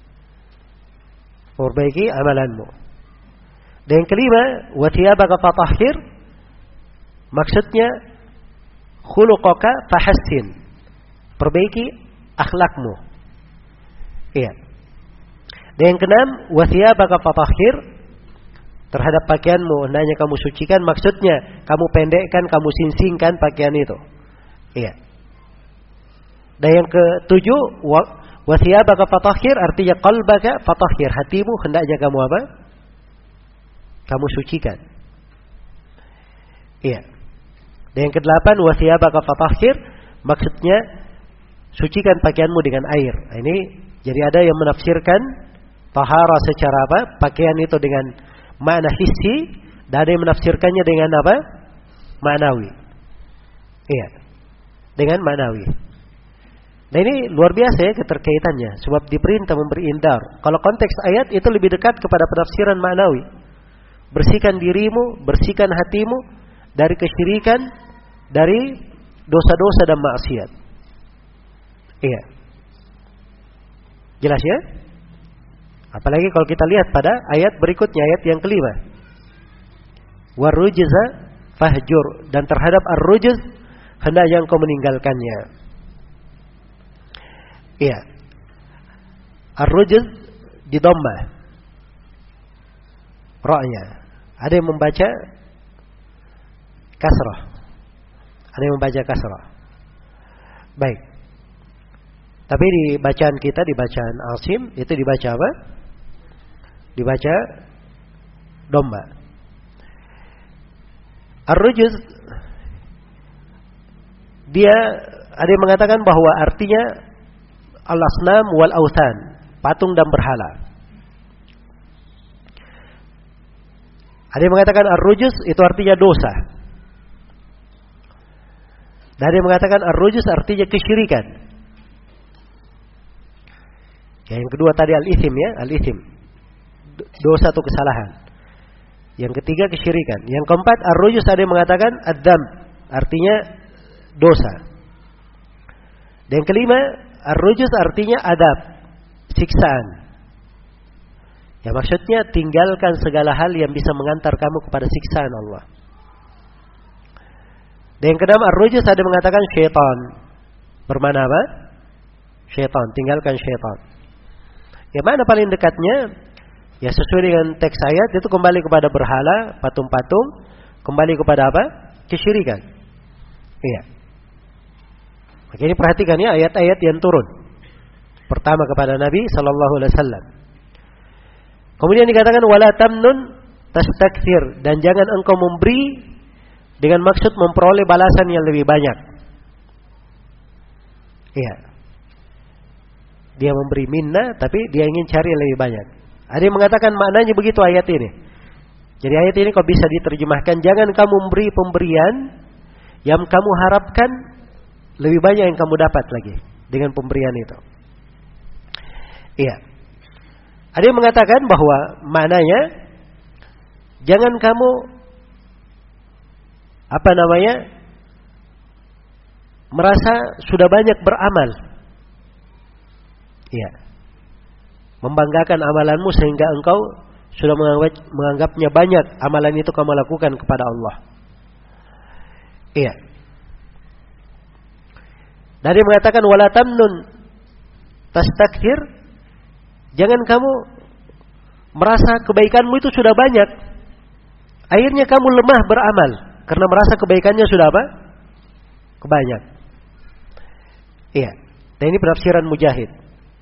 Perbaiki amalanmu. Dan yang kelima, wa thiyabaka fatahhir, maksudnya khuluqaka fahassin, perbaiki akhlakmu. Iya. Dan yang keenam, wa thiyabaka fatahhir, terhadap pakaianmu hendaknya kamu sucikan, maksudnya kamu pendekkan, kamu singsingkan pakaian itu. Iya. Dan yang ketujuh, wa thiyabaka fatahhir, artinya qalbaka fatahhir, hatimu hendaknya kamu apa? Kamu sucikan. Iya. Dan yang kedelapan, wa thiyabaka fatahhir, maksudnya sucikan pakaianmu dengan air. Nah, ini jadi ada yang menafsirkan tahara secara apa? Pakaian itu dengan makna hissi, dan ada yang menafsirkannya dengan apa? Maknawi. Iya. Dengan maknawi. Nah, ini luar biasa ya keterkaitannya, sebab diperintah memberi indar. Kalau konteks ayat itu lebih dekat kepada penafsiran maknawi. Bersihkan dirimu, bersihkan hatimu dari kesyirikan, dari dosa-dosa dan maksiat. Iya. Jelas ya? Apalagi kalau kita lihat pada ayat berikutnya, ayat yang kelima. Warujza fahjur, dan terhadap ar-rujz hendaknya engkau meninggalkannya. Iya. Ar-rujz di dhamma. Ra-nya. Ada yang membaca kasrah. Ada yang membaca kasrah. Baik. Tapi di bacaan kita, di bacaan Asim, itu dibaca apa? Dibaca dhamma. Ar-rujz dia ada yang mengatakan bahwa artinya al-asnam wal authan, patung dan berhala. Ada yang mengatakan ar-rujus itu artinya dosa. Dan ada yang mengatakan ar-rujus artinya kesyirikan. Yang kedua tadi al-ithim ya, al-ithim. Dosa atau kesalahan. Yang ketiga kesyirikan. Yang keempat ar-rujus ada yang mengatakan ad-dzam, artinya dosa. Dan yang kelima ar-rujus artinya adab, siksaan. Ya maksudnya tinggalkan segala hal yang bisa mengantar kamu kepada siksaan Allah. Dan yang keenam ar-rujus ada yang mengatakan syaitan. Bermana apa? Syaitan, tinggalkan syaitan. Ya mana paling dekatnya? Ya sesuai dengan teks ayat itu kembali kepada berhala, patung-patung, kembali kepada apa? Kesyirikan. Iya. Maka ini perhatikan ya ayat-ayat yang turun. Pertama kepada Nabi sallallahu alaihi wasallam. Kemudian dikatakan wala tamnun tastakthir, dan jangan engkau memberi dengan maksud memperoleh balasan yang lebih banyak. Iya. Dia memberi minna tapi dia ingin cari yang lebih banyak. Ada yang mengatakan maknanya begitu ayat ini. Jadi ayat ini kok bisa diterjemahkan jangan kamu memberi pemberian yang kamu harapkan lebih banyak yang kamu dapat lagi dengan pemberian itu. Iya. Ada yang mengatakan bahwa maknanya jangan kamu apa namanya merasa sudah banyak beramal. Iya. Membanggakan amalanmu sehingga engkau sudah menganggap, menganggapnya banyak amalan itu kamu lakukan kepada Allah. Iya. Dari mengatakan wala tamnun tastakthir, jangan kamu merasa kebaikanmu itu sudah banyak. Akhirnya kamu lemah beramal karena merasa kebaikannya sudah apa? Kebanyak. Iya. Dan ini penafsiran Mujahid.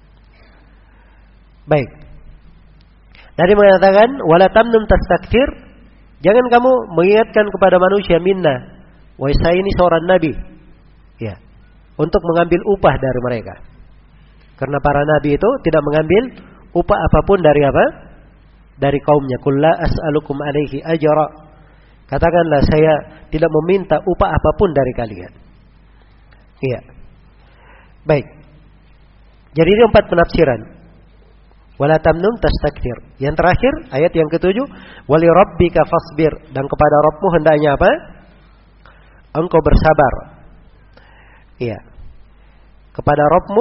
Baik. Dari mengatakan wala tamnun tastakthir, jangan kamu mengingatkan kepada manusia minna. Wahai saya ini seorang nabi. Ya. Untuk mengambil upah dari mereka. Karena para nabi itu tidak mengambil upah apapun dari apa? Dari kaumnya. Qul la as'alukum alaihi ajra. Katakanlah saya tidak meminta upah apapun dari kalian. Iya. Baik. Jadi ini empat penafsiran. Wala tamnun tastakthir. Yang terakhir ayat yang ketujuh, wali rabbika fasbir, dan kepada Rabbmu hendaknya apa? Engkau bersabar. Iya. Kepada Rabbmu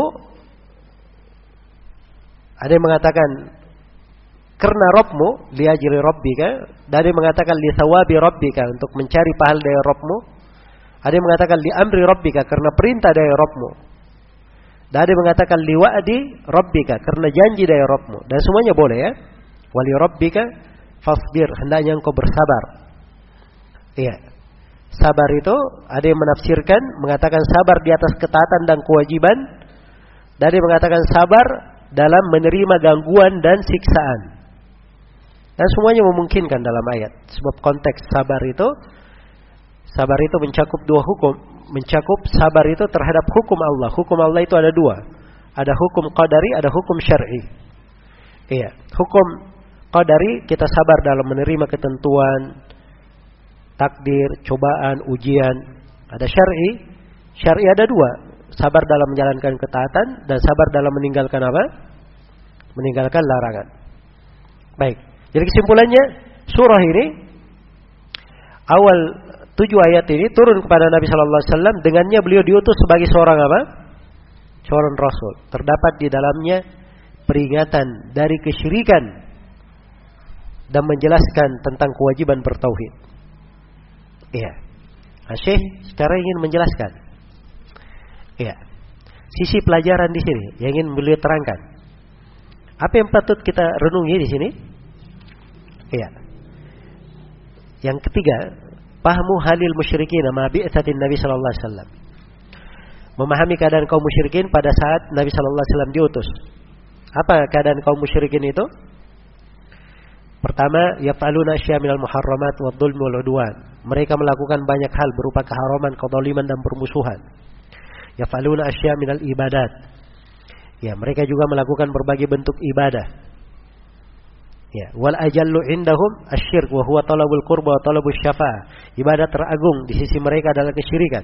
ada yang mengatakan karena Rabbmu liajri rabbika, ada yang mengatakan li thawabi rabbika, untuk mencari pahala dari Rabbmu. Ada yang mengatakan li amri rabbika, karena perintah dari Rabbmu. Dan ada yang mengatakan li wa'di rabbika, karena janji dari Rabbmu. Dan semuanya boleh ya. Wali rabbika fasbir, hendaknya engkau bersabar. Iya. Sabar itu ada yang menafsirkan mengatakan sabar di atas ketaatan dan kewajiban. Dan ada yang mengatakan sabar dalam menerima gangguan dan siksaan. Dan semuanya memungkinkan dalam ayat. Sebab konteks sabar itu, sabar itu mencakup dua hukum. Mencakup sabar itu terhadap hukum Allah. Hukum Allah itu ada dua. Ada hukum qadari, ada hukum syar'i. Iya. Hukum qadari kita sabar dalam menerima ketentuan, takdir, cobaan, ujian. Ada syar'i. Syar'i ada dua. Sabar dalam menjalankan ketaatan dan sabar dalam meninggalkan apa? Meninggalkan larangan. Baik. Jadi kesimpulannya surah ini awal tujuh ayat ini turun kepada Nabi Sallallahu Alaihi Wasallam. Dengannya beliau diutus sebagai seorang apa? Seorang Rasul. Terdapat di dalamnya peringatan dari kesyirikan dan menjelaskan tentang kewajiban bertauhid. Iya. Nah, Syekh sekarang ingin menjelaskan. Iya. Sisi pelajaran di sini yang ingin beliau terangkan. Apa yang patut kita renungi di sini? Iya. Yang ketiga, pahmu halil musyrikin ma bi'tsatin Nabi sallallahu alaihi wasallam. Memahami keadaan kaum musyrikin pada saat Nabi sallallahu alaihi wasallam diutus. Apa keadaan kaum musyrikin itu? Pertama, yaf'aluna asya' minal muharramat wad-dhulmi wal 'udwan. Mereka melakukan banyak hal berupa keharaman, kezaliman dan permusuhan. yaf'aluna asya' minal ibadat. Ya, mereka juga melakukan berbagai bentuk ibadah. Ya, wal ajallu indahum asyirk wa huwa talabul qurba wa talabus syafa'ah. Ibadah teragung di sisi mereka adalah kesyirikan.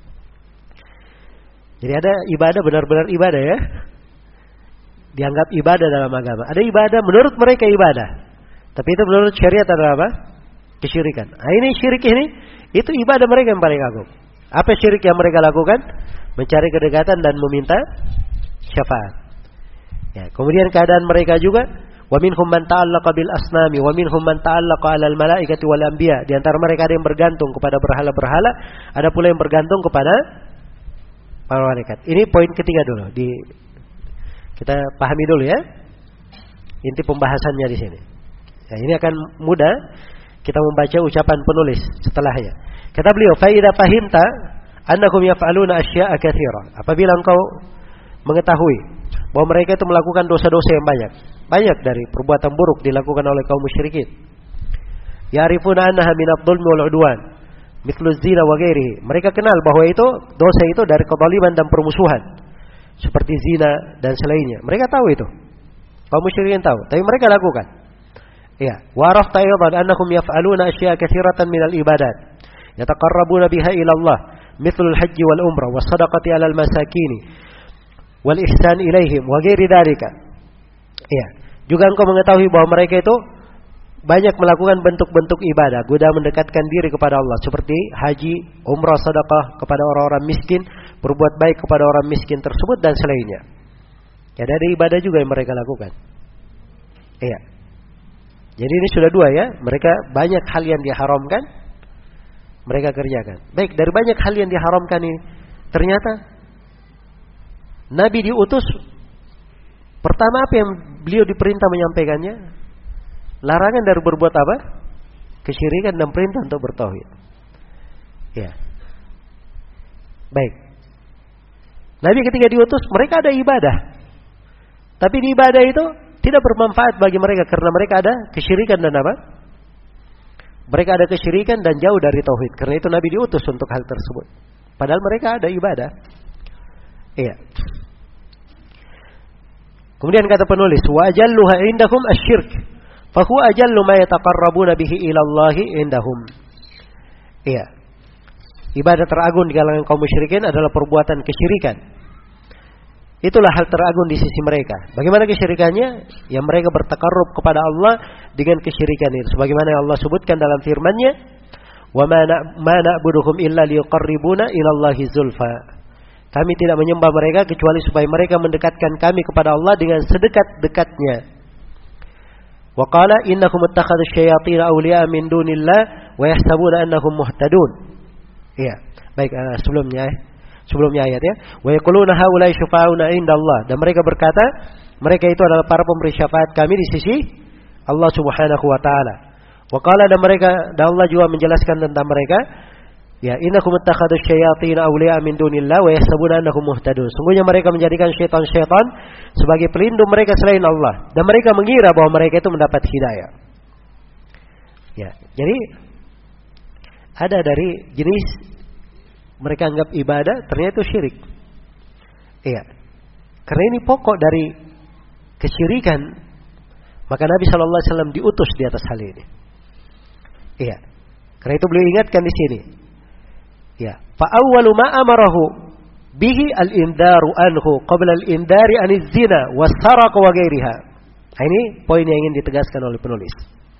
Jadi ada ibadah benar-benar ibadah ya. Dianggap ibadah dalam agama. Ada ibadah menurut mereka ibadah. Tapi itu menurut syariat adalah apa? Kesyirikan. Nah, ini syirik ini, itu ibadah mereka yang paling agung. Apa syirik yang mereka lakukan? Mencari kedekatan dan meminta syafaat. Ya, kemudian keadaan mereka juga, wa minhum man ta'allaqa bil asnami wa minhum man ta'allaqa 'alal malaikati wal anbiya. Di antara mereka ada yang bergantung kepada berhala-berhala, ada pula yang bergantung kepada para malaikat. Ini poin ketiga dulu. Di kita pahami dulu ya. Inti pembahasannya di sini. Ya, ini akan mudah kita membaca ucapan penulis setelahnya. Kata beliau, fa idza fahimta annakum yaf'aluna asya'a katsira. Apabila engkau mengetahui bahwa mereka itu melakukan dosa-dosa yang banyak. Banyak dari perbuatan buruk dilakukan oleh kaum musyrikin. Ya'rifuna annaha minadh dhulmi wal 'udwan, mithlu zina wa ghairihi. Mereka kenal bahwa itu dosa itu dari kezaliman dan permusuhan, seperti zina dan selainnya. Mereka tahu itu. Kaum musyrikin tahu, tapi mereka lakukan. Ya, wa arafta aidan annahum yaf'aluna asya'a katsiratan minal ibadat yataqarrabuna biha ila Allah, mithlu al-hajj wal umrah was sadaqati 'alal masakin wal ihsan ilaihim wa ghairi dzalika. Ya, juga engkau mengetahui bahwa mereka itu banyak melakukan bentuk-bentuk ibadah guna mendekatkan diri kepada Allah, seperti haji, umrah, sedekah kepada orang-orang miskin, berbuat baik kepada orang miskin tersebut dan selainnya. Ya, ada ibadah juga yang mereka lakukan. Iya. Jadi ini sudah dua ya, mereka banyak hal yang diharamkan mereka kerjakan. Baik, dari banyak hal yang diharamkan ini ternyata Nabi diutus, pertama apa yang beliau diperintah menyampaikannya? Larangan dari berbuat apa? Kesyirikan dan perintah untuk bertauhid. Ya. Baik. Nabi ketika diutus, mereka ada ibadah. Tapi di ibadah itu tidak bermanfaat bagi mereka karena mereka ada kesyirikan dan apa? Mereka ada kesyirikan dan jauh dari tauhid. Karena itu Nabi diutus untuk hal tersebut. Padahal mereka ada ibadah. Iya. Kemudian kata penulis, wa ajalluha indakum asyirk. Fahuwa ajallu ma yataqarrabuna bihi ila Allahi indahum. Iya. Ibadah teragung di kalangan kaum musyrikin adalah perbuatan kesyirikan. Itulah hal teragung di sisi mereka. Bagaimana kesyirikannya? Ya, mereka bertakarrub kepada Allah dengan kesyirikan itu. Sebagaimana yang Allah sebutkan dalam firman-Nya, "Wa ma na'buduhum illa liqarribuna ila Allahi zulfa." Kami tidak menyembah mereka kecuali supaya mereka mendekatkan kami kepada Allah dengan sedekat-dekatnya. Wa qala innakum ittakhadhush syayatin awliya min dunillah wa yahsabuna annahum muhtadun. Iya, baik uh, sebelumnya eh. sebelumnya ayat ya. Wa yaquluna haula'i syufa'una indallah. Dan mereka berkata, mereka itu adalah para pemberi syafaat kami di sisi Allah Subhanahu wa taala. Wa qala, dan mereka, dan Allah juga menjelaskan tentang mereka, ya, innakum ittakhadhush syayatin awliya min dunillah wa yahsabuna annahum muhtadun. Sungguhnya mereka menjadikan syaitan-syaitan sebagai pelindung mereka selain Allah, dan mereka mengira bahwa mereka itu mendapat hidayah. Ya, jadi ada dari jenis mereka anggap ibadah ternyata itu syirik. Iya. Karena ini pokok dari kesyirikan, maka Nabi sallallahu alaihi wasallam diutus di atas hal ini. Iya. Karena itu beliau ingatkan di sini. Ya, fa awwalu ma amarahu bihi al-indaru anhu qabla al-indari aniz zina was-saraq wa ghairiha. Nah, ini poin yang ingin ditegaskan oleh penulis.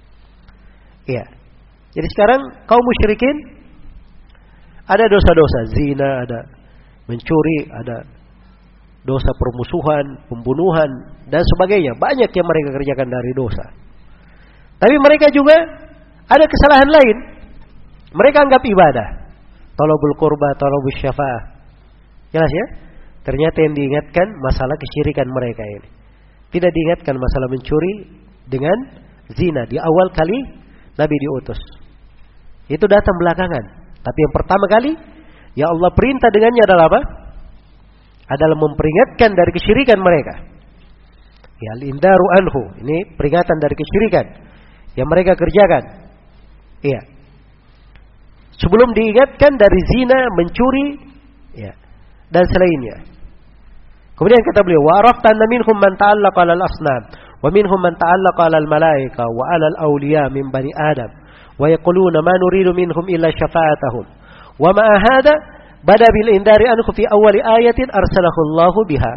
Iya. Jadi sekarang kaum musyrikin ada dosa-dosa zina, ada mencuri, ada dosa permusuhan, pembunuhan dan sebagainya. Banyak yang mereka kerjakan dari dosa. Tapi mereka juga ada kesalahan lain. Mereka anggap ibadah. Talabul qurba, talabus syafa'ah. Jelas ya? Ternyata yang diingatkan masalah kesyirikan mereka ini. Tidak diingatkan masalah mencuri dengan zina. Di awal kali Nabi diutus. Itu datang belakangan. Tapi yang pertama kali, ya Allah perintah dengannya adalah apa? Adalah memperingatkan dari kesyirikan mereka. Ya, al-indaru anhu. Ini peringatan dari kesyirikan yang mereka kerjakan. Iya. Sebelum diingatkan dari zina, mencuri, ya, dan selainnya. Kemudian kata beliau, wa arafta anna minhum man ta'allaqa 'alal asnam wa minhum man ta'allaqa 'alal malaika wa 'alal awliya min bani Adam wa yaquluna ma nuridu minhum illa syafa'atahum wa ma hadha bada bil indari anhu fi awwali ayatin arsalahu Allahu biha.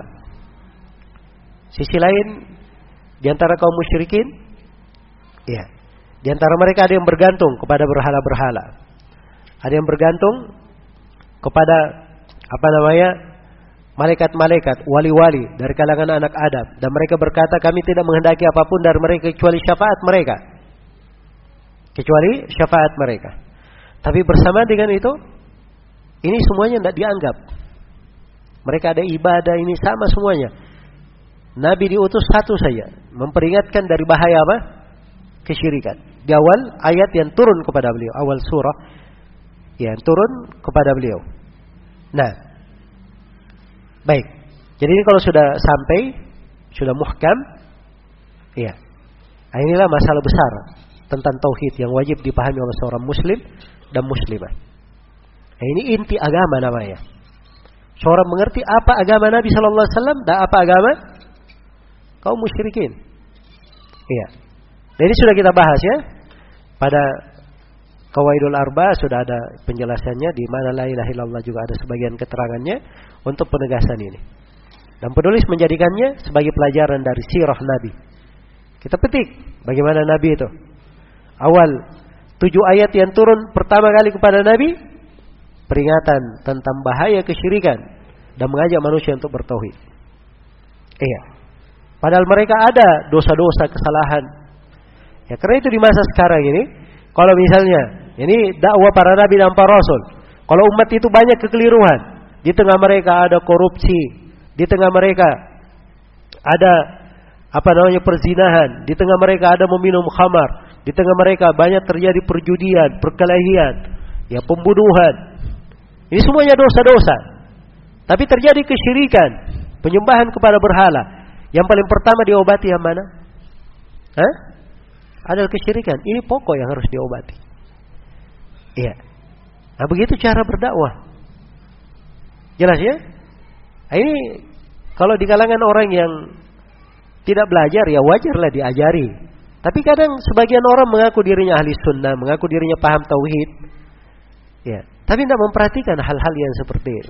Sisi lain di antara kaum musyrikin, ya, di antara mereka ada yang bergantung kepada berhala-berhala. Ada yang bergantung kepada apa namanya? malaikat-malaikat, wali-wali dari kalangan anak Adam, dan mereka berkata kami tidak menghendaki apapun dari mereka kecuali syafaat mereka. Kecuali syafaat mereka. Tapi bersama dengan itu, ini semuanya tidak dianggap. Mereka ada ibadah ini sama semuanya. Nabi diutus satu saja, memperingatkan dari bahaya apa? Kesyirikan. Di awal ayat yang turun kepada beliau, awal surah yang turun kepada beliau. Nah, baik. Jadi ini kalau sudah sampai, sudah muhkam, ya. Nah, inilah masalah besar tentang tauhid yang wajib dipahami oleh seorang muslim dan muslimah. Nah, ini inti agama namanya. Seorang mengerti apa agama Nabi sallallahu alaihi wasallam dan apa agama kaum musyrikin. Iya. Nah, ini sudah kita bahas ya. Pada Qawaidul Arba sudah ada penjelasannya, di mana la ilaha illallah juga ada sebagian keterangannya untuk penegasan ini. Dan penulis menjadikannya sebagai pelajaran dari sirah Nabi. Kita petik bagaimana Nabi itu. Awal tujuh ayat yang turun pertama kali kepada Nabi, peringatan tentang bahaya kesyirikan dan mengajak manusia untuk bertauhid. Iya. Padahal mereka ada dosa-dosa, kesalahan. Ya, karena itu di masa sekarang ini, kalau misalnya ini dakwah para nabi dan para rasul, kalau umat itu banyak kekeliruan, di tengah mereka ada korupsi, di tengah mereka ada apa namanya perzinahan, di tengah mereka ada meminum khamar, di tengah mereka banyak terjadi perjudian, perkelahian, ya pembunuhan. Ini semuanya dosa-dosa. Tapi terjadi kesyirikan, penyembahan kepada berhala. Yang paling pertama diobati yang mana? Hah? Adalah kesyirikan. Ini pokok yang harus diobati. Iya. Nah, begitu cara berdakwah. Jelas ya? Nah, ini kalau di kalangan orang yang tidak belajar, ya wajarlah diajari. Tapi kadang sebagian orang mengaku dirinya ahli sunnah, mengaku dirinya paham tauhid, ya, tapi tidak memperhatikan hal-hal yang seperti ini.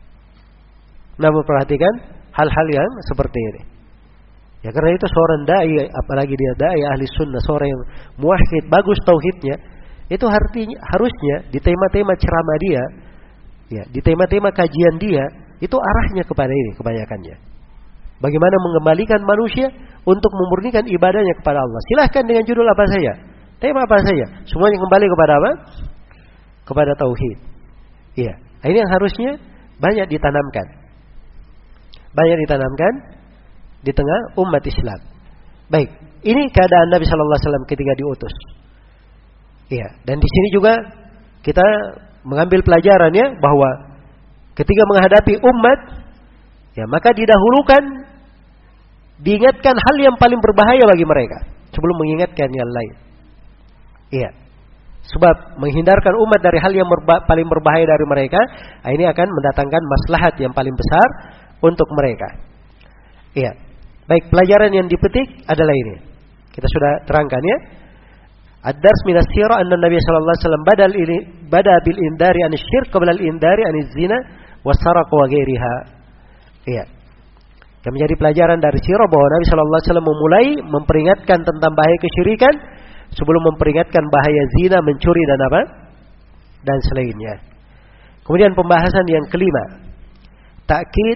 Tidak memperhatikan hal-hal yang seperti ini. Ya, karena itu seorang dai, apalagi dia dai ahli sunnah, seorang yang muwahhid, bagus tauhidnya, itu artinya harusnya di tema-tema ceramah dia, ya, di tema-tema kajian dia, itu arahnya kepada ini kebanyakannya. Bagaimana mengembalikan manusia untuk memurnikan ibadahnya kepada Allah. Silahkan dengan judul apa saja, tema apa saja, semuanya kembali kepada apa? Kepada tauhid. Iya. Nah, ini yang harusnya banyak ditanamkan. Banyak ditanamkan di tengah umat Islam. Baik, ini keadaan Nabi sallallahu alaihi wasallam ketika diutus. Iya, dan di sini juga kita mengambil pelajarannya bahwa ketika menghadapi umat, ya, maka didahulukan diingatkan hal yang paling berbahaya bagi mereka sebelum mengingatkan yang lain. Iya. Sebab menghindarkan umat dari hal yang merba- paling berbahaya dari mereka, ini akan mendatangkan maslahat yang paling besar untuk mereka. Iya. Baik, pelajaran yang dipetik adalah ini. Kita sudah terangkan ya. Ad-dars minas sirah anna Nabi sallallahu alaihi wasallam badal ini bada bil indari an syirk qabla al indari an zina wasaraq wa ghairiha. Iya. Yang menjadi pelajaran dari sirah bahwa Nabi sallallahu alaihi wasallam memulai memperingatkan tentang bahaya kesyirikan sebelum memperingatkan bahaya zina, mencuri dan apa? Dan selainnya. Kemudian pembahasan yang kelima, ta'kid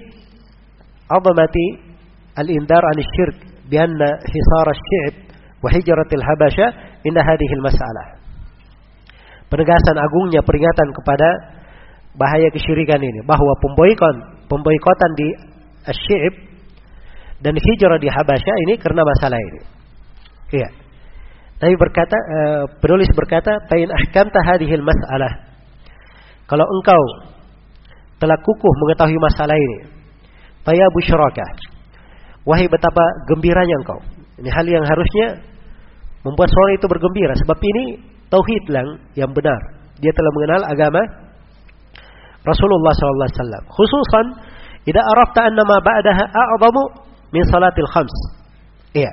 azamati al-indar an syirk bi anna hisar asy-syi'b wa hijratil habasya inda hadhihi al-mas'alah. Penegasan agungnya peringatan kepada bahaya kesyirikan ini, bahwa pemboikot pemboikotan di asy-syi'b dan hijrah di Habasyah ini karena masalah ini. Iya. Tapi berkata, uh, penulis berkata, "Fa in ahkamta hadhihi al-mas'alah." Kalau engkau telah kukuh mengetahui masalah ini, fa ya busyraka. Wahai betapa gembiranya engkau. Ini hal yang harusnya membuat seorang itu bergembira, sebab ini tauhid lang yang benar. Dia telah mengenal agama Rasulullah sallallahu alaihi wasallam. Khususan idza arafta anna ma ba'daha a'zamu min salatil khams. Iya.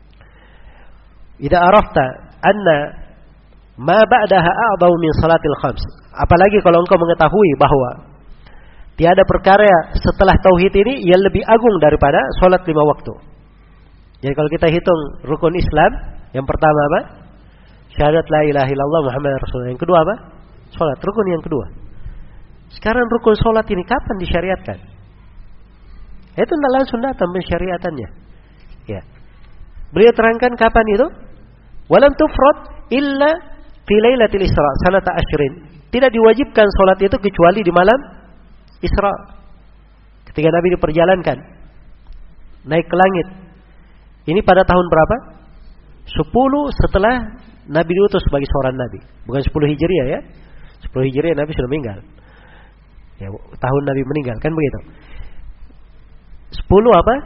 Idza arafta anna ma ba'daha a'zamu min salatil khams. Apalagi kalau engkau mengetahui bahwa tiada perkara setelah tauhid ini yang lebih agung daripada salat lima waktu. Jadi kalau kita hitung rukun Islam, yang pertama apa? Syahadat la ilaha illallah Muhammadar Rasulullah. Yang kedua apa? Salat. Rukun yang kedua. Sekarang rukun salat ini kapan disyariatkan? Itu tidak langsung datang pensyariatannya. Ya. Beliau terangkan kapan itu? Walam tufrad illa fi lailatul Isra sanata ashrin. Tidak diwajibkan salat itu kecuali di malam Isra. Ketika Nabi diperjalankan naik ke langit. Ini pada tahun berapa? sepuluh setelah Nabi diutus sebagai seorang nabi. Bukan sepuluh Hijriah ya. sepuluh Hijriah Nabi sudah meninggal. Ya, tahun Nabi meninggal kan begitu. sepuluh apa?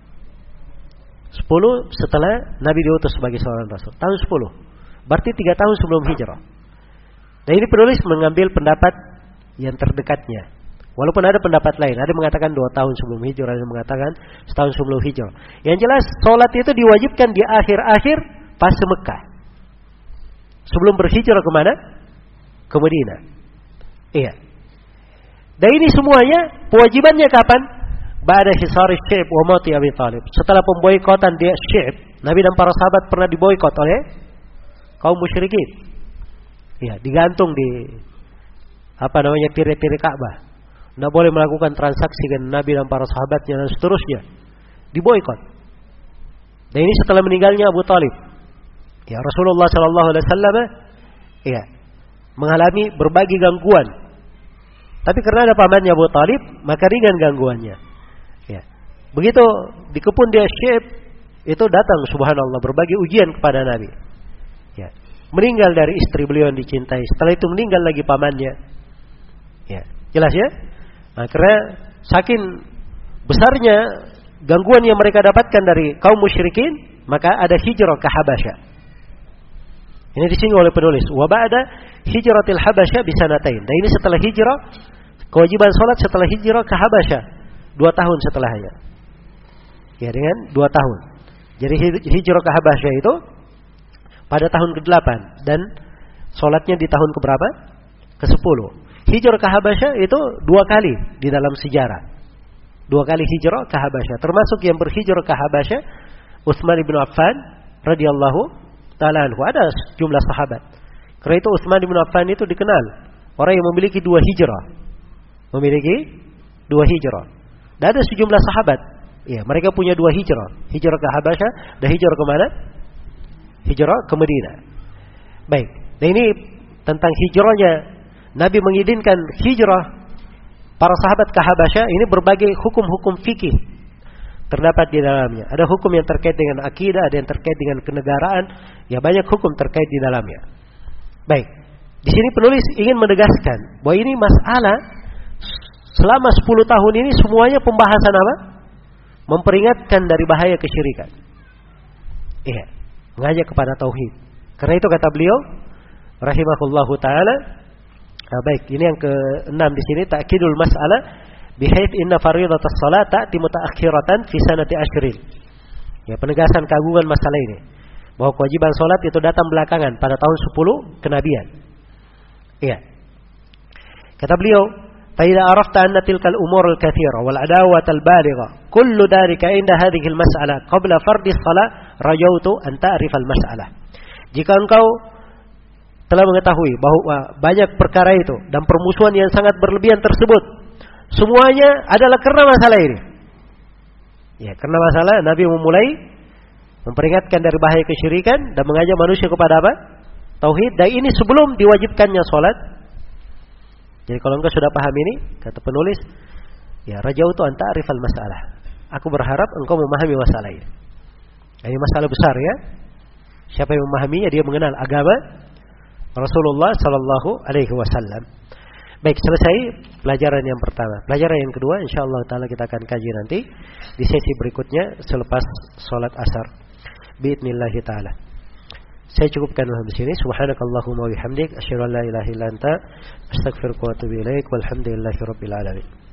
sepuluh setelah Nabi diutus sebagai seorang rasul. Tahun sepuluh. Berarti tiga tahun sebelum hijrah. Nah ini penulis mengambil pendapat yang terdekatnya. Walaupun ada pendapat lain, ada yang mengatakan dua tahun sebelum hijrah, ada yang mengatakan setahun sebelum hijrah. Yang jelas, sholat itu diwajibkan di akhir-akhir fase Mekah. Sebelum berhijrah kemana? Ke Madinah. Iya. Dan ini semuanya, kewajibannya kapan? Ba'da hisari Syib wa mati Abi Thalib. Setelah pemboikotan dia Syib, Nabi dan para sahabat pernah diboikot oleh kaum musyrikin. Iya, digantung di apa namanya tirai-tirai Ka'bah. Tidak boleh melakukan transaksi dengan Nabi dan para sahabatnya dan seterusnya. Diboikot. Dan ini setelah meninggalnya Abu Thalib. Ya, Rasulullah sallallahu alaihi wasallam ya, mengalami berbagai gangguan. Tapi karena ada pamannya Abu Thalib, maka ringan gangguannya. Ya. Begitu dikepun dia Syib, itu datang subhanallah berbagai ujian kepada Nabi. Ya. Meninggal dari istri beliau yang dicintai. Setelah itu meninggal lagi pamannya. Ya, jelas ya? Nah, karena saking besarnya gangguan yang mereka dapatkan dari kaum musyrikin, maka ada hijrah ke Habasyah. Ini disinggung oleh penulis. Wa ba'da hijratil Habasyah bisanatain. Dan ini setelah hijrah, kewajiban salat setelah hijrah ke Habasyah, dua tahun setelahnya. Ya, dengan dua tahun. Jadi hijrah ke Habasyah itu pada tahun kedelapan dan salatnya di tahun keberapa? Kesepuluh. Hijrah ke Habasyah itu dua kali di dalam sejarah. Dua kali hijrah ke Habasyah. Termasuk yang berhijrah ke Habasyah Utsman bin Affan radhiyallahu ta'ala anhu. Ada jumlah sahabat. Karena itu Utsman bin Affan itu dikenal orang yang memiliki dua hijrah. Memiliki dua hijrah. Dan ada sejumlah sahabat. Ya, mereka punya dua hijrah. Hijrah ke Habasyah dan hijrah ke mana? Hijrah ke Madinah. Baik. Dan ini tentang hijrahnya Nabi mengizinkan hijrah para sahabat ke Habasyah. Ini berbagai hukum-hukum fikih terdapat di dalamnya. Ada hukum yang terkait dengan akidah, ada yang terkait dengan kenegaraan. Ya, banyak hukum terkait di dalamnya. Baik. Di sini penulis ingin menegaskan bahwa ini masalah selama sepuluh tahun ini semuanya pembahasan apa? Memperingatkan dari bahaya kesyirikan. Iya, mengajak kepada tauhid. Karena itu kata beliau rahimahullahu taala. Nah, baik, ini yang keenam di sini ta'kidul mas'alah bihaits inna fardhatus shalat ta'ti mutaakhiratan fi sanati ashrin. Ya, penegasan keagungan masalah ini. Bahwa kewajiban salat itu datang belakangan pada tahun sepuluh kenabian. Iya. Kata beliau, "Fa idza arafta anna tilkal umur al-katsira wal adawat al-baligha kullu dhalika inda hadhihi al-mas'alah qabla fardhi shalah rajautu an ta'rifa al-mas'alah." Jika engkau telah mengetahui bahwa banyak perkara itu dan permusuhan yang sangat berlebihan tersebut semuanya adalah karena masalah ini. Ya, karena masalah Nabi memulai memperingatkan dari bahaya kesyirikan dan mengajak manusia kepada apa? Tauhid. Dan ini sebelum diwajibkannya salat. Jadi kalau engkau sudah paham ini, kata penulis, ya rajautu an ta'rifal masalah. Aku berharap engkau memahami masalah ini. Ini masalah besar ya. Siapa yang memahaminya dia mengenal agama Rasulullah sallallahu alaihi wasallam. Baik, selesai pelajaran yang pertama. Pelajaran yang kedua insyaallah taala kita akan kaji nanti di sesi berikutnya selepas salat asar. Biidznillah taala. Saya cukupkan di sini. Subhanakallahumma wa bihamdik, asyhadu an la ilaha illa anta, astaghfiruka wa atubu ilaik. Walhamdulillahirabbil alamin.